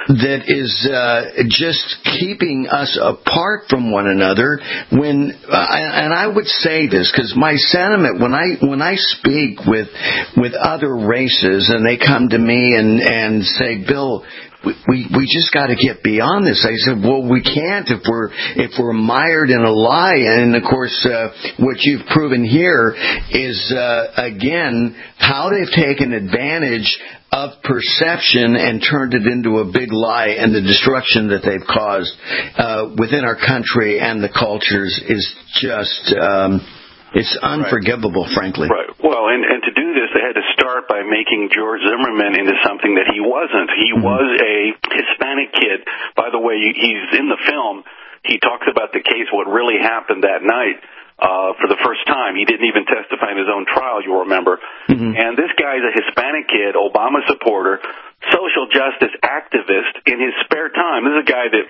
that is uh, just keeping us apart from one another. When uh, and I would say this because my sentiment when I when I speak with with other races and they come to me and and say, Bill, We, we we just got to get beyond this. I said, well, we can't if we're if we're mired in a lie. And of course, uh, what you've proven here is uh, again how they've taken advantage of perception and turned it into a big lie, and the destruction that they've caused uh, within our country and the cultures is just. Um, It's unforgivable, right. frankly. Right. Well, and, and to do this, they had to start by making George Zimmerman into something that he wasn't. He mm-hmm. was a Hispanic kid. By the way, he's in the film. He talks about the case, what really happened that night uh, for the first time. He didn't even testify in his own trial, you'll remember. Mm-hmm. And this guy's a Hispanic kid, Obama supporter, social justice activist in his spare time. This is a guy that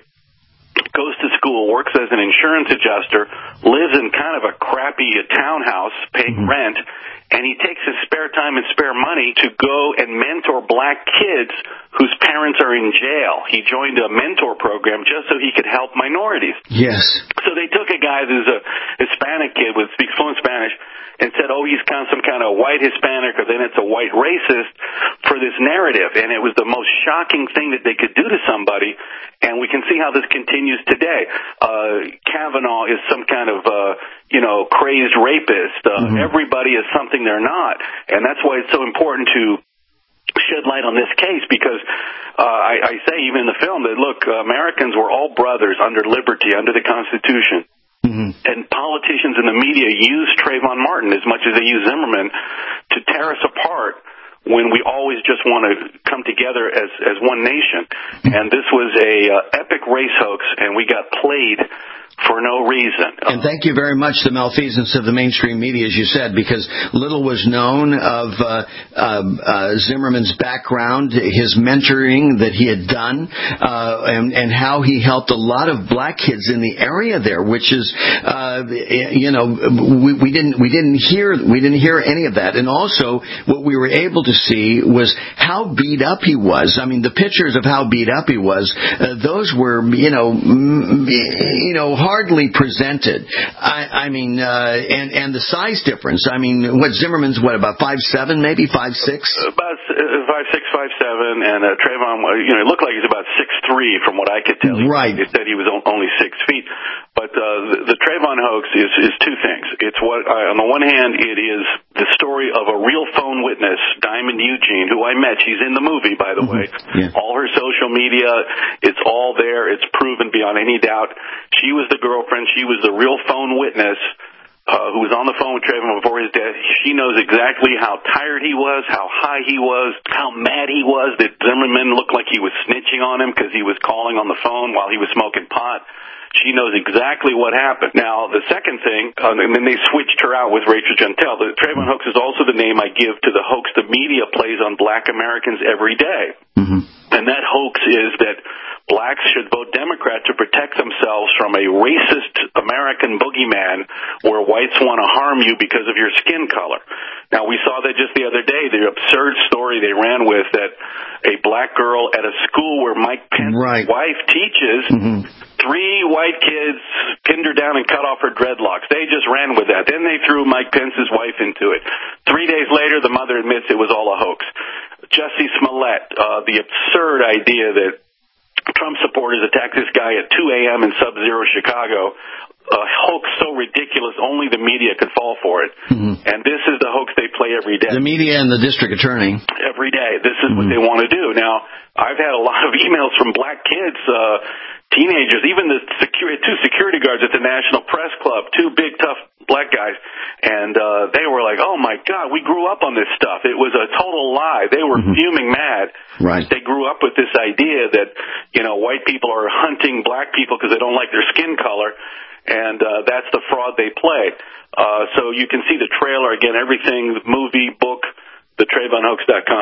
goes to school, works as an insurance adjuster, lives in kind of a crappy townhouse, paying mm-hmm. rent, and he takes his spare time and spare money to go and mentor black kids whose parents are in jail. He joined a mentor program just so he could help minorities. Yes. So they took a guy who's a Hispanic kid who speaks fluent Spanish and said, oh, he's kind of some kind of white Hispanic, or then it's a white racist for this narrative. And it was the most shocking thing that they could do to somebody, and we can see how this continues today. Uh, Kavanaugh is some kind of, uh, you know, crazed rapist. Uh, mm-hmm. Everybody is something they're not. And that's why it's so important to shed light on this case, because uh, I, I say even in the film that, look, uh, Americans were all brothers under liberty, under the Constitution. Mm-hmm. And politicians in the media use Trayvon Martin as much as they use Zimmerman to tear us apart when we always just want to come together as as one nation. And this was a uh, epic race hoax, and we got played for no reason. And thank you very much, the malfeasance of the mainstream media, as you said, because little was known of uh, uh, uh, Zimmerman's background, his mentoring that he had done, uh, and, and how he helped a lot of black kids in the area there, which is, uh, you know, we, we didn't we didn't hear we didn't hear any of that. And also, what we were able to see was how beat up he was. I mean, the pictures of how beat up he was, uh, those were, you know, m- you know. hardly presented. I, I mean, uh, and and the size difference. I mean, what Zimmerman's what about five seven, maybe five six? About uh, five six, five seven, and uh, Trayvon, you know, he looked like he's about six three from what I could tell. Right. He said he was only six feet. But uh, the, the Trayvon hoax is is two things. It's what uh, on the one hand, it is the story of a real phone witness, Diamond Eugene, who I met. She's in the movie, by the way. Yeah. All her social media, it's all there. It's proven beyond any doubt. She was the girlfriend. She was the real phone witness uh, who was on the phone with Trayvon before his death. She knows exactly how tired he was, how high he was, how mad he was that Zimmerman looked like he was snitching on him because he was calling on the phone while he was smoking pot. She knows exactly what happened. Now, the second thing, uh, and then they switched her out with Rachel Jeantel. The Trayvon hoax is also the name I give to the hoax the media plays on black Americans every day. Mm-hmm. And that hoax is that blacks should vote Democrat to protect themselves from a racist American boogeyman where whites want to harm you because of your skin color. Now, we saw that just the other day, the absurd story they ran with that a black girl at a school where Mike Pence's right. wife teaches, mm-hmm. three white kids pinned her down and cut off her dreadlocks. They just ran with that. Then they threw Mike Pence's wife into it. Three days later, the mother admits it was all a hoax. Jussie Smollett, uh, the absurd idea that Trump supporters attacked this guy at two a.m. in sub-zero Chicago, a hoax so ridiculous only the media could fall for it. Mm-hmm. And this is the hoax they play every day. The media and the district attorney. Every day. This is mm-hmm. what they want to do. Now, I've had a lot of emails from black kids, uh, teenagers, even the security, two security guards at the National Press Club, two big, tough black guys, and uh, they were like, oh, my God, we grew up on this stuff. It was a total lie. They were mm-hmm. fuming mad. Right. They grew up with this idea that, you know, white people are hunting black people because they don't like their skin color, and uh, that's the fraud they play. Uh, so you can see the trailer, again, everything, movie, book, the Trayvon Hoax dot com.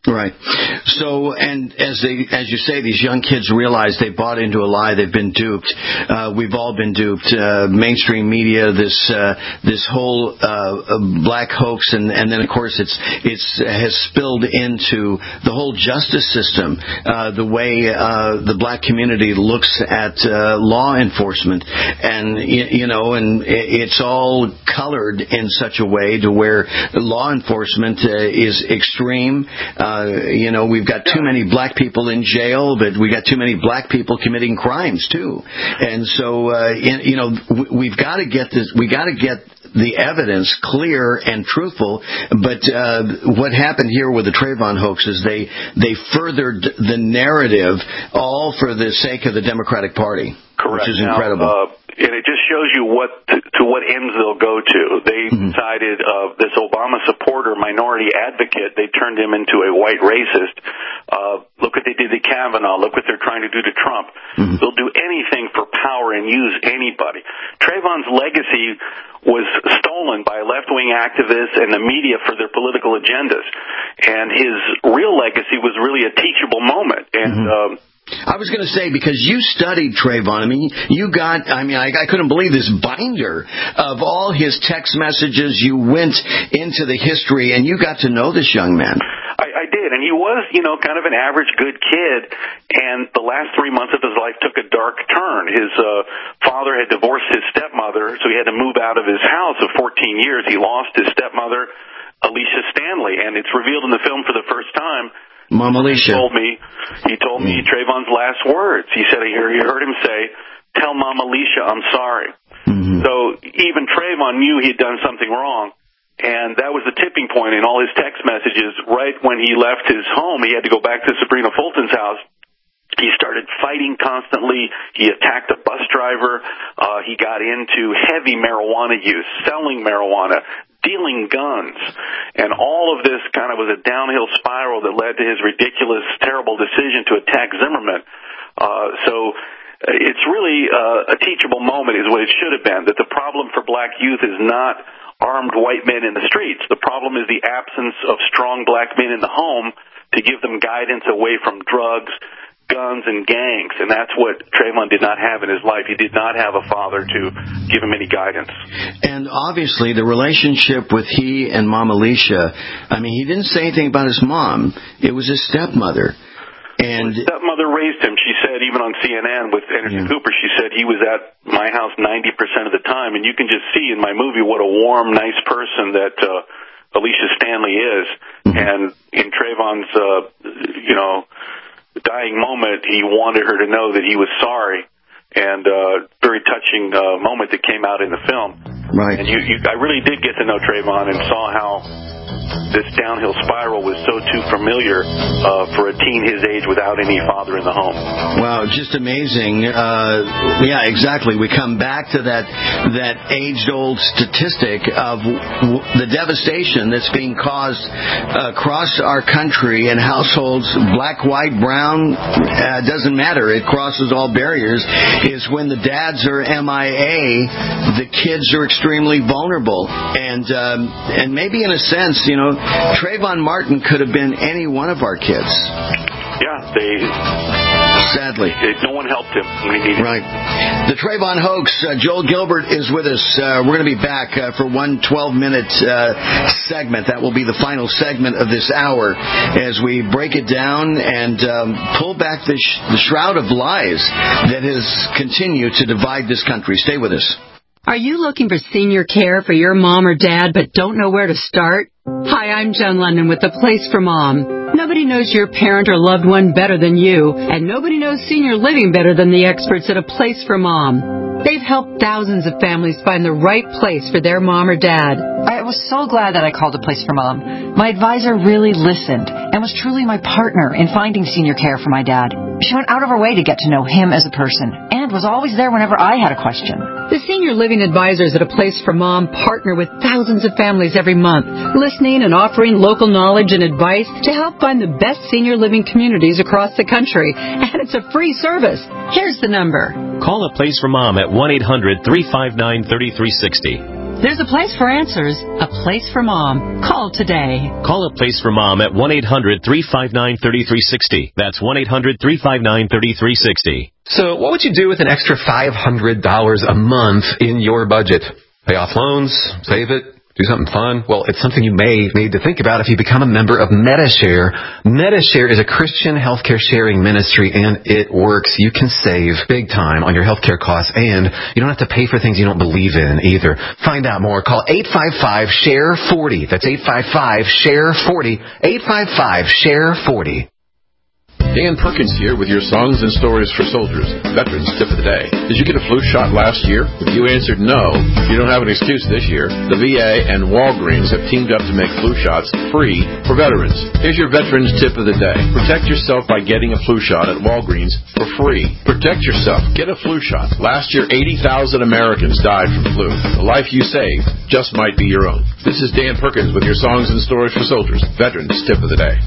Right. So, and as they, as you say, these young kids realize they bought into a lie. They've been duped. Uh, we've all been duped. Uh, mainstream media, this uh, this whole uh, black hoax, and, and then of course it's it's has spilled into the whole justice system. Uh, the way uh, the black community looks at uh, law enforcement, and you, you know, and it's all colored in such a way to where law enforcement uh, is extreme. Uh, Uh, you know, we've got too many black people in jail, but we got too many black people committing crimes too. And so, uh, in, you know, we've got to get this. We got to get the evidence clear and truthful. But uh, what happened here with the Trayvon hoax is they they furthered the narrative, all for the sake of the Democratic Party. Correct. Which is incredible. Now, uh, and it just shows you what to, to what ends they'll go to. They mm-hmm. decided uh, this Obama supporter, minority advocate, they turned him into a white racist. Uh, look what they did to Kavanaugh. Look what they're trying to do to Trump. Mm-hmm. They'll do anything for power and use anybody. Trayvon's legacy was stolen by left-wing activists and the media for their political agendas. And his real legacy was really a teachable moment. And mm-hmm. um, I was going to say, because you studied Trayvon, I mean, you got, I mean, I, I couldn't believe this binder of all his text messages. You went into the history, and you got to know this young man. I, I did, and he was, you know, kind of an average good kid, and the last three months of his life took a dark turn. His uh, father had divorced his stepmother, so he had to move out of his house of fourteen years. He lost his stepmother, Alicia Stanley, and it's revealed in the film for the first time. Mom Alicia. He told me, he told me Trayvon's last words. He said, he heard him say, "Tell Mom Alicia I'm sorry." Mm-hmm. So even Trayvon knew he had done something wrong, and that was the tipping point in all his text messages. Right when he left his home, he had to go back to Sabrina Fulton's house. He started fighting constantly. He attacked a bus driver. Uh, he got into heavy marijuana use, selling marijuana, dealing guns, and all of this kind of was a downhill spiral that led to his ridiculous, terrible decision to attack Zimmerman. Uh, so it's really uh, a teachable moment is what it should have been, that the problem for black youth is not armed white men in the streets. The problem is the absence of strong black men in the home to give them guidance away from drugs, guns, and gangs, and that's what Trayvon did not have in his life. He did not have a father to give him any guidance. And obviously, the relationship with he and Mom Alicia, I mean, he didn't say anything about his mom. It was his stepmother. And his stepmother raised him. She said, even on C N N with Anderson yeah. Cooper, she said he was at my house ninety percent of the time, and you can just see in my movie what a warm, nice person that uh, Alicia Stanley is. Mm-hmm. And in Trayvon's, uh, you know, dying moment, he wanted her to know that he was sorry, and uh, very touching uh, moment that came out in the film. Right. And you, you, I really did get to know Trayvon and saw how this downhill spiral was so too familiar uh, for a teen his age without any father in the home. Wow, just amazing. Uh, yeah, exactly. We come back to that that age-old statistic of w- the devastation that's being caused uh, across our country in households, black, white, brown, uh, doesn't matter. It crosses all barriers, is when the dads are M I A, the kids are extremely vulnerable. And, um, and maybe in a sense, you know, Trayvon Martin could have been any one of our kids. Yeah, they... Sadly. They, no one helped him. Right. The Trayvon hoax. Uh, Joel Gilbert is with us. Uh, we're going to be back uh, for one twelve-minute uh, segment. That will be the final segment of this hour as we break it down and um, pull back the, sh- the shroud of lies that has continued to divide this country. Stay with us. Are you looking for senior care for your mom or dad but don't know where to start? Hi, I'm Jen London with The Place for Mom. Nobody knows your parent or loved one better than you, and nobody knows senior living better than the experts at A Place for Mom. They've helped thousands of families find the right place for their mom or dad. I was so glad that I called A Place for Mom. My advisor really listened and was truly my partner in finding senior care for my dad. She went out of her way to get to know him as a person and was always there whenever I had a question. The senior living advisors at A Place for Mom partner with thousands of families every month, listening and offering local knowledge and advice to help find the best senior living communities across the country. And it's a free service. Here's the number. Call A Place for Mom at one eight hundred three five nine three three six zero. There's a place for answers, a place for Mom. Call today. Call A Place for Mom at one eight hundred three five nine three three six zero. That's one eight hundred three five nine three three six zero. So what would you do with an extra five hundred dollars a month in your budget? Pay off loans? Save it? Do something fun? Well, it's something you may need to think about if you become a member of Medi-Share. Medi-Share is a Christian healthcare sharing ministry, and it works. You can save big time on your healthcare costs, and you don't have to pay for things you don't believe in either. Find out more. Call eight five five, S H A R E forty. That's eight five five, S H A R E forty. eight five five, S H A R E forty. Dan Perkins here with your songs and stories for soldiers. Veterans Tip of the Day. Did you get a flu shot last year? If you answered no, you don't have an excuse this year. The V A and Walgreens have teamed up to make flu shots free for veterans. Here's your Veterans Tip of the Day. Protect yourself by getting a flu shot at Walgreens for free. Protect yourself. Get a flu shot. Last year, eighty thousand Americans died from flu. The life you saved just might be your own. This is Dan Perkins with your songs and stories for soldiers. Veterans Tip of the Day.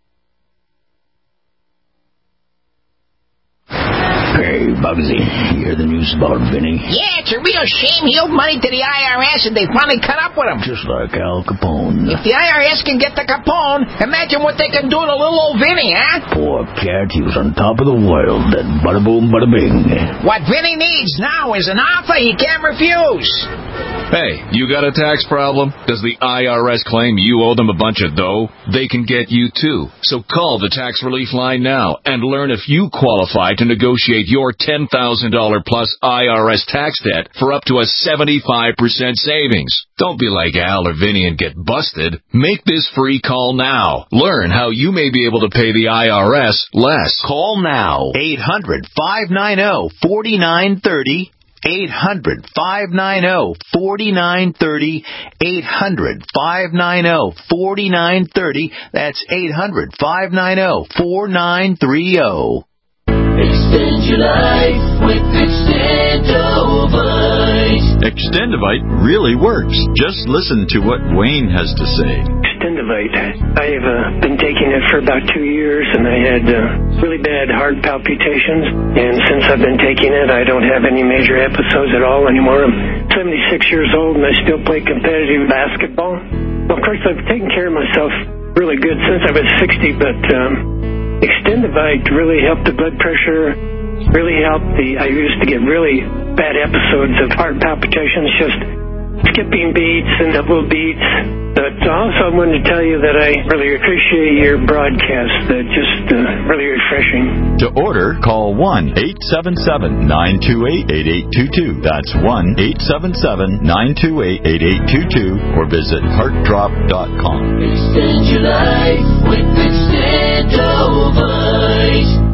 Hey, Bugsy, you hear the news about Vinny? Yeah, it's a real shame he owed money to the I R S and they finally cut up with him. Just like Al Capone. If the I R S can get to Capone, imagine what they can do to little old Vinny, huh? Poor cat, he was on top of the world, then bada boom, bada bing. What Vinny needs now is an offer he can't refuse. Hey, you got a tax problem? Does the I R S claim you owe them a bunch of dough? They can get you too. So call the Tax Relief Line now and learn if you qualify to negotiate your ten thousand dollars plus I R S tax debt for up to a seventy-five percent savings. Don't be like Al or Vinny and get busted. Make this free call now. Learn how you may be able to pay the I R S less. Call now. eight hundred, five nine zero, four nine three zero. eight hundred, five nine zero, four nine three zero. eight hundred, five nine zero, four nine three zero. That's eight hundred, five nine zero, four nine three zero. Extend your life with Extendovite. Extendovite really works. Just listen to what Wayne has to say. Extendovite. I've uh, been taking it for about two years, and I had uh, really bad heart palpitations. And since I've been taking it, I don't have any major episodes at all anymore. I'm seventy-six years old, and I still play competitive basketball. Well, of course, I've taken care of myself really good since I was sixty, but um, Extendovite really helped the blood pressure, really helped the, I used to get really bad episodes of heart palpitations, just skipping beats and double beats. But also I wanted to tell you that I really appreciate your broadcast. They're just uh, really refreshing. To order, call one eight seven seven, nine two eight, eight eight two two. That's one eight seven seven, nine two eight, eight eight two two or visit heart drop dot com. Extend your life with Extendovite.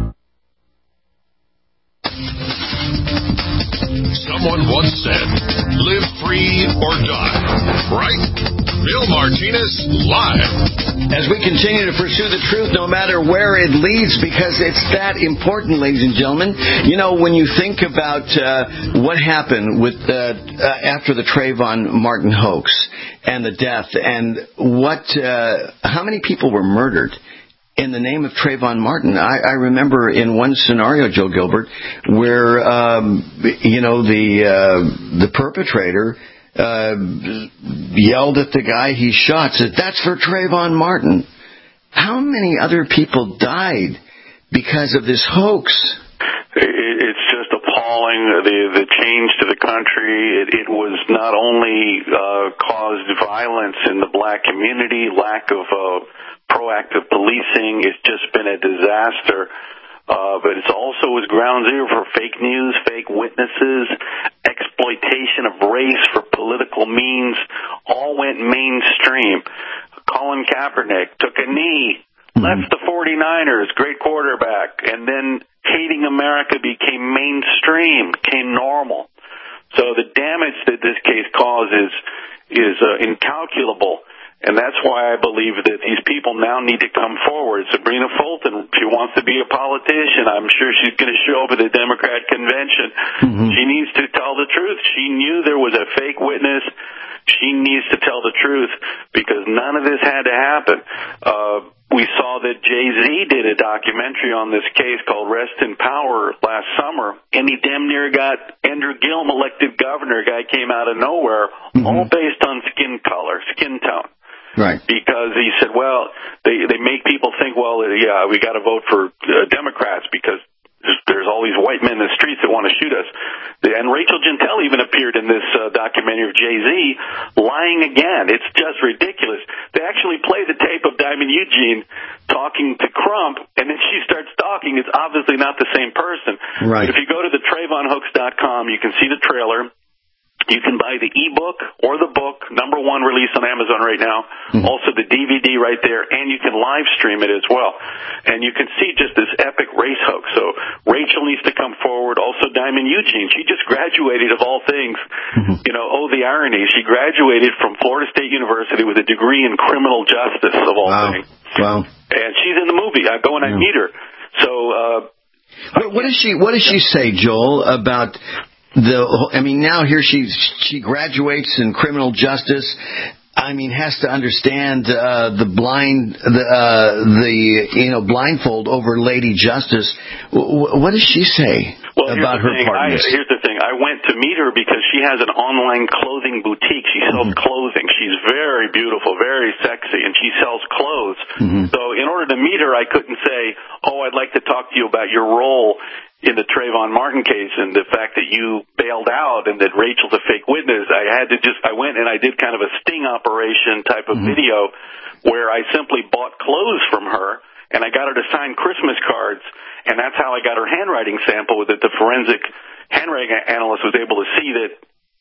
Someone once said, live free or die. Right? Bill Martinez, live. As we continue to pursue the truth, no matter where it leads, because it's that important, ladies and gentlemen. You know, when you think about uh, what happened with uh, uh, after the Trayvon Martin hoax and the death, and what, uh, how many people were murdered in the name of Trayvon Martin. I, I remember in one scenario, Joe Gilbert, where um, you know the uh, the perpetrator uh, yelled at the guy he shot, said, "That's for Trayvon Martin." How many other people died because of this hoax? It's just appalling, the the change to the country. It, it was not only uh, caused violence in the black community, lack of uh, proactive policing. It's just been a disaster. Uh, but it also was ground zero for fake news, fake witnesses, exploitation of race for political means, all went mainstream. Colin Kaepernick took a knee, left the forty-niners, great quarterback, and then hating America became mainstream, became normal. So the damage that this case causes is uh, incalculable. And that's why I believe that these people now need to come forward. Sabrina Fulton, she wants to be a politician. I'm sure she's going to show up at the Democrat convention. Mm-hmm. She needs to tell the truth. She knew there was a fake witness. She needs to tell the truth because none of this had to happen. Uh, we saw that Jay-Z did a documentary on this case called Rest in Power last summer, and he damn near got Andrew Gillum elected governor. A guy came out of nowhere, mm-hmm. all based on skin color, skin tone. Right. Because he said, well, they they make people think, well, yeah, we got to vote for uh, Democrats because there's all these white men in the streets that want to shoot us. And Rachel Jeantel even appeared in this uh, documentary of Jay-Z lying again. It's just ridiculous. They actually play the tape of Diamond Eugene talking to Crump, and then she starts talking. It's obviously not the same person. Right. But if you go to the Trayvon Hoax dot com, you can see the trailer. You can buy the ebook or the book, number one release on Amazon right now. Mm-hmm. Also the D V D right there, and you can live stream it as well. And you can see just this epic race hoax. So Rachel needs to come forward. Also Diamond Eugene, she just graduated of all things. Mm-hmm. You know, oh, the irony. She graduated from Florida State University with a degree in criminal justice of all wow. things. Wow. And she's in the movie. I go and I yeah. meet her. So, uh, what, what does she, what does she say, Joel, about the, I mean, now here she's, she graduates in criminal justice. I mean, has to understand uh, the blind, the uh, the you know blindfold over Lady Justice. W- what does she say well, about her thing. partners? I, here's the thing. I went to meet her because she has an online clothing boutique. She sells mm-hmm. clothing. She's very beautiful, very sexy, and she sells clothes. Mm-hmm. So in order to meet her, I couldn't say, "Oh, I'd like to talk to you about your role in the Trayvon Martin case and the fact that you bailed out and that Rachel's a fake witness." I had to just, I went and I did kind of a sting operation type of mm-hmm. video where I simply bought clothes from her and I got her to sign Christmas cards, and that's how I got her handwriting sample, that the forensic handwriting analyst was able to see that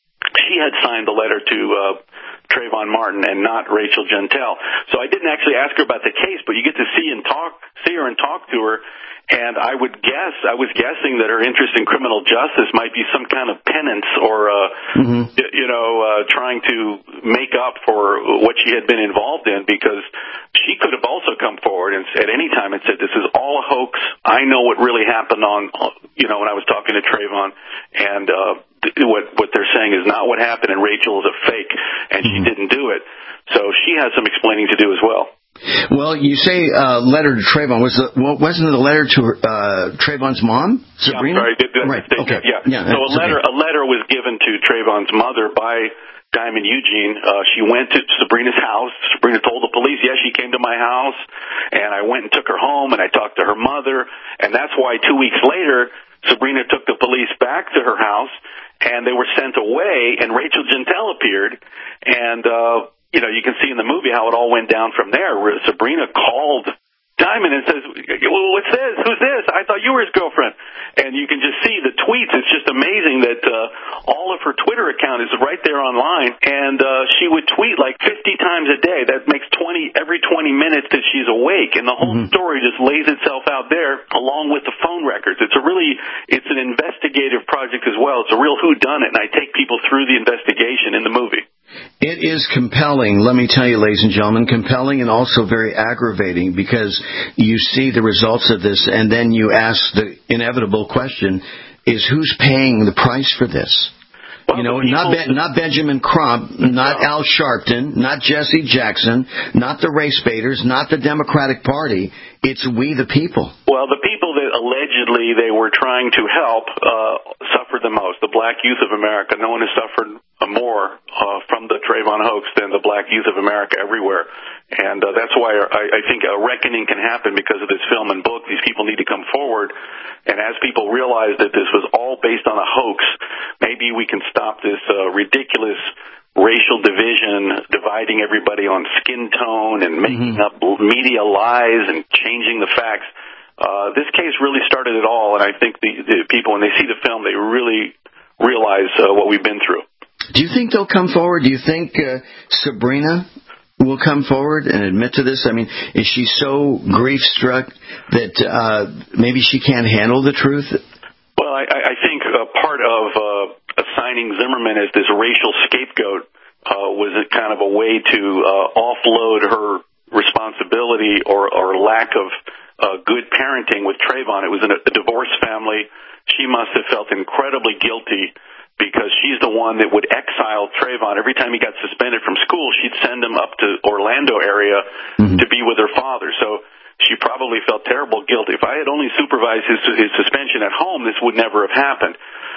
she had signed the letter to uh, Trayvon Martin and not Rachel Jeantel. So I didn't actually ask her about the case, but you get to see and talk, see her and talk to her. And I would guess, I was guessing that her interest in criminal justice might be some kind of penance or, uh, mm-hmm. you know, uh, trying to make up for what she had been involved in, because she could have also come forward and at any time and said, this is all a hoax. I know what really happened on, you know, when I was talking to Trayvon, and, uh, what, what they're saying is not what happened, and Rachel is a fake, and mm-hmm. she didn't do it. So she has some explaining to do as well. Well, you say uh, letter to Trayvon. Was the, wasn't it a letter to uh, Trayvon's mom, Sabrina? Yeah, I'm sorry. Did, did, right. Did, okay. Yeah. yeah. So a letter, okay. a letter was given to Trayvon's mother by Diamond Eugene. Uh, she went to Sabrina's house. Sabrina told the police, yes, she came to my house, and I went and took her home, and I talked to her mother, and that's why two weeks later, Sabrina took the police back to her house, and they were sent away, and Rachel Jeantel appeared, and, uh, you know, you can see in the movie how it all went down from there, where Sabrina called Diamond and says, well, what's this? Who's this? I thought you were his girlfriend. And you can just see the tweets. It's just amazing that uh, all of her Twitter account is right there online. And uh, she would tweet like fifty times a day. That makes twenty every twenty minutes that she's awake. And the whole mm-hmm. story just lays itself out there along with the phone records. It's a really, it's an investigative project as well. It's a real whodunit, and I take people through the investigation in the movie. It is compelling, let me tell you, ladies and gentlemen, compelling and also very aggravating, because you see the results of this and then you ask the inevitable question, is who's paying the price for this? Well, you know, not Be- not Benjamin Crump, not no. Al Sharpton, not Jesse Jackson, not the race baiters, not the Democratic Party. It's we the people. Well, the people that allegedly they were trying to help uh, suffered the most. The black youth of America. No one has suffered more uh, from the Trayvon hoax than the black youth of America everywhere. And uh, that's why I, I think a reckoning can happen because of this film and book. These people need to come forward. And as people realize that this was all based on a hoax, maybe we can stop this uh, ridiculous racial division, dividing everybody on skin tone and making mm-hmm. up media lies and changing the facts. Uh, this case really started it all, and I think the, the people, when they see the film, they really realize uh, what we've been through. Do you think they'll come forward? Do you think uh, Sabrina will come forward and admit to this? I mean, is she so grief-struck that uh, maybe she can't handle the truth? Well, I, I think uh, part of uh, assigning Zimmerman as this racial scapegoat uh, was a kind of a way to uh, offload her responsibility or, or lack of uh, good parenting with Trayvon. It was in a, a divorced family. She must have felt incredibly guilty because she's the one that would exile Trayvon. Every time he got suspended from school, she'd send him up to Orlando area mm-hmm. to be with her father. So she probably felt terrible guilt. If I had only supervised his, his suspension at home, this would never have happened.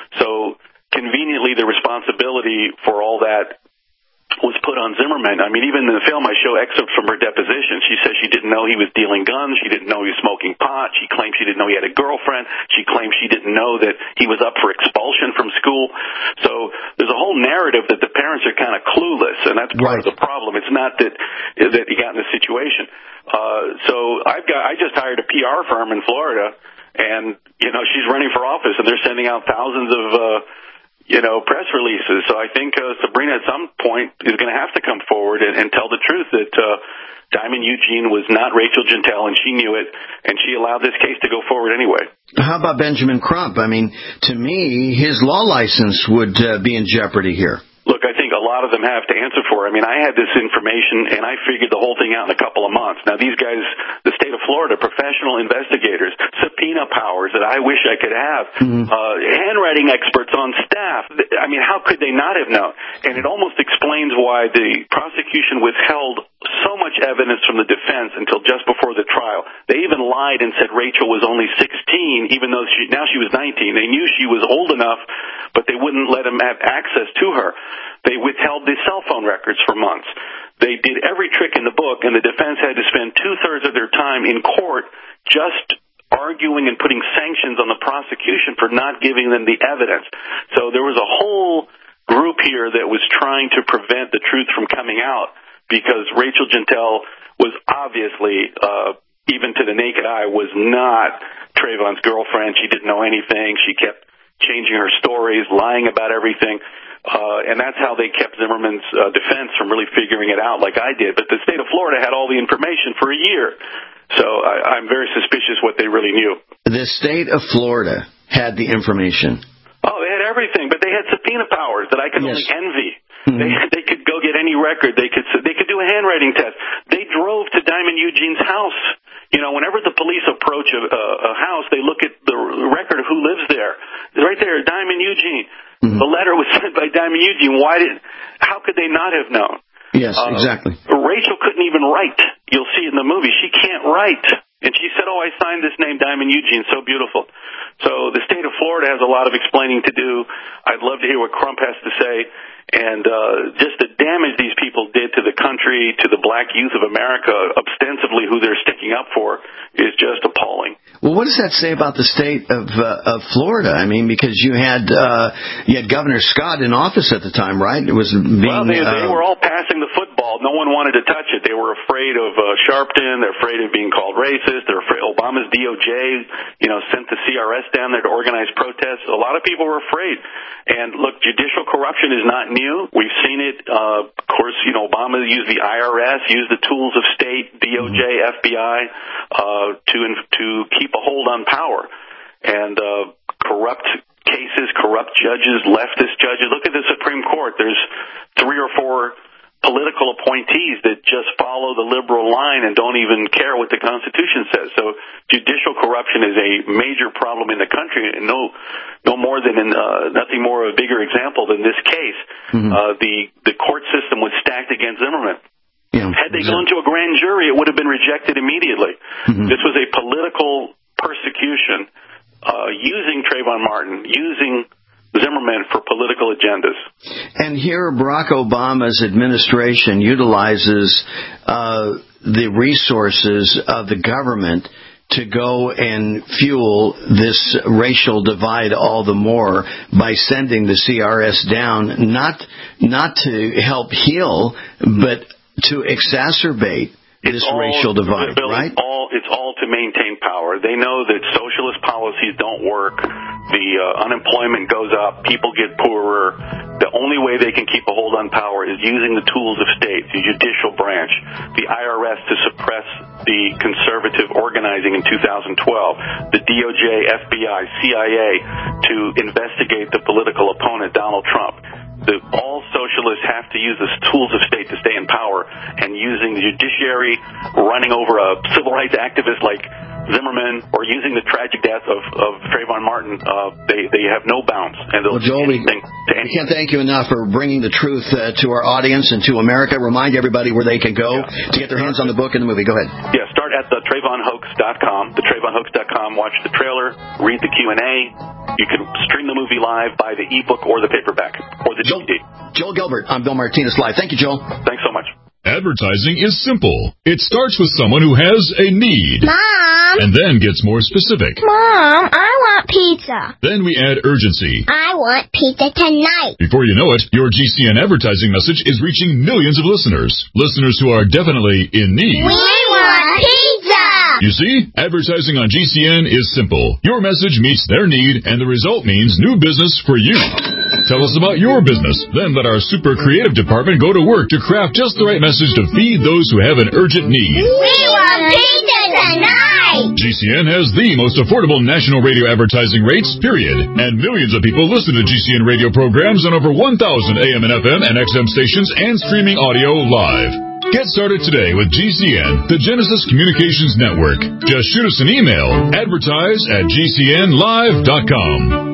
So conveniently, the responsibility for all that was put on Zimmerman. I mean, even in the film, I show excerpts from her deposition. She says she didn't know he was dealing guns. She didn't know he was smoking pot. She claimed she didn't know he had a girlfriend. She claimed she didn't know that he was up for expulsion from school. So there's a whole narrative that the parents are kind of clueless, and that's part right. of the problem. It's not that that he got in this situation. Uh, so I've got I just hired a P R firm in Florida, and you know she's running for office, and they're sending out thousands of. Uh, you know, press releases. So I think uh, Sabrina at some point is going to have to come forward and, and tell the truth that uh, Diamond Eugene was not Rachel Jeantel, and she knew it, and she allowed this case to go forward anyway. How about Benjamin Crump? I mean, to me, his law license would uh, be in jeopardy here. Look, I think a lot of them have to answer for it. I mean, I had this information, and I figured the whole thing out in a couple of months. Now, these guys, the state of Florida, professional investigators, subpoena powers that I wish I could have, mm-hmm. uh, handwriting experts on staff. I mean, how could they not have known? And it almost explains why the prosecution withheld so much evidence from the defense until just before the trial. They even lied and said Rachel was only sixteen, even though she, now she was nineteen. They knew she was old enough, but they wouldn't let them have access to her. They withheld the cell phone records for months. They did every trick in the book, and the defense had to spend two-thirds of their time in court just arguing and putting sanctions on the prosecution for not giving them the evidence. So there was a whole group here that was trying to prevent the truth from coming out because Rachel Jeantel was obviously, uh, even to the naked eye, was not Trayvon's girlfriend. She didn't know anything. She kept changing her stories, lying about everything. Uh, and that's how they kept Zimmerman's uh, defense from really figuring it out like I did. But the state of Florida had all the information for a year. So I, I'm very suspicious what they really knew. The state of Florida had the information. Oh, they had everything, but they had subpoena powers that I could yes. only envy. Mm-hmm. They they could go get any record. They could they could do a handwriting test. They drove to Diamond Eugene's house. You know, whenever the police approach a, a, a house, they look at the record of who lives there. Right there, Diamond Eugene. Mm-hmm. The letter was sent by Diamond Eugene. Why did? How could they not have known? Yes, uh, exactly. Rachel couldn't even write. You'll see it in the movie. She can't write. And she said, oh, I signed this name, Diamond Eugene. So beautiful. So the state of Florida has a lot of explaining to do. I'd love to hear what Crump has to say. And uh, just the damage these people did to the country, to the black youth of America, ostensibly who they're sticking up for, is just appalling. Well, what does that say about the state of uh, of Florida? I mean, because you had uh, you had Governor Scott in office at the time, right? It was being, well, they, uh, they were all passing the football. No one wanted to touch it. They were afraid of uh, Sharpton. They're afraid of being called racist. They're afraid Obama's D O J, you know, sent the C R S down there to organize protests. A lot of people were afraid. And look, judicial corruption is not new. We've seen it. Uh, of course, you know, Obama used the I R S, used the tools of state, D O J, F B I, uh, to to keep a hold on power. And uh, corrupt cases, corrupt judges, leftist judges. Look at the Supreme Court. There's three or four political appointees that just follow the liberal line and don't even care what the Constitution says. So judicial corruption is a major problem in the country, and no, no more than in, uh, nothing more of a bigger example than this case. Mm-hmm. Uh, the the court system was stacked against Zimmerman. Yeah, Had they exactly. gone to a grand jury, it would have been rejected immediately. Mm-hmm. This was a political persecution uh, using Trayvon Martin, using Zimmerman for political agendas. And here Barack Obama's administration utilizes uh, the resources of the government to go and fuel this racial divide all the more by sending the C R S down, not not to help heal, but to exacerbate this it's all, racial divide, Bill, right? It's all, it's all to maintain power. They know that socialist policies don't work. The uh, unemployment goes up. People get poorer. The only way they can keep a hold on power is using the tools of state, the judicial branch, the I R S to suppress the conservative organizing in two thousand twelve, the D O J, F B I, C I A to investigate the political opponent, Donald Trump. The, all socialists have to use the tools of state to stay in power, and using the judiciary, running over a civil rights activist like Zimmerman or using the tragic death of, of Trayvon Martin, uh, they, they have no bounds. And they'll well, Joel, do we, anything to anything. we can't thank you enough for bringing the truth uh, to our audience and to America. Remind everybody where they can go yeah. to get their hands on the book and the movie. Go ahead. Yeah, start at the Trayvon Hoax dot com, the Trayvon Hoax dot com. Watch the trailer, read the Q and A. You can stream the movie live, buy the ebook or the paperback or the Joel, D V D. Joel Gilbert, I'm Bill Martinez Live. Thank you, Joel. Thanks so much. Advertising is simple. It starts with someone who has a need. Mom! And then gets more specific. Mom, I want pizza. Then we add urgency. I want pizza tonight. Before you know it, your G C N advertising message is reaching millions of listeners. Listeners who are definitely in need. We want pizza! You see, advertising on G C N is simple. Your message meets their need, and the result means new business for you. Tell us about your business. Then let our super creative department go to work to craft just the right message to feed those who have an urgent need. We want pizza tonight! G C N has the most affordable national radio advertising rates, period. And millions of people listen to G C N radio programs on over one thousand A M and F M and X M stations and streaming audio live. Get started today with G C N, the Genesis Communications Network. Just shoot us an email, advertise at G C N live dot com.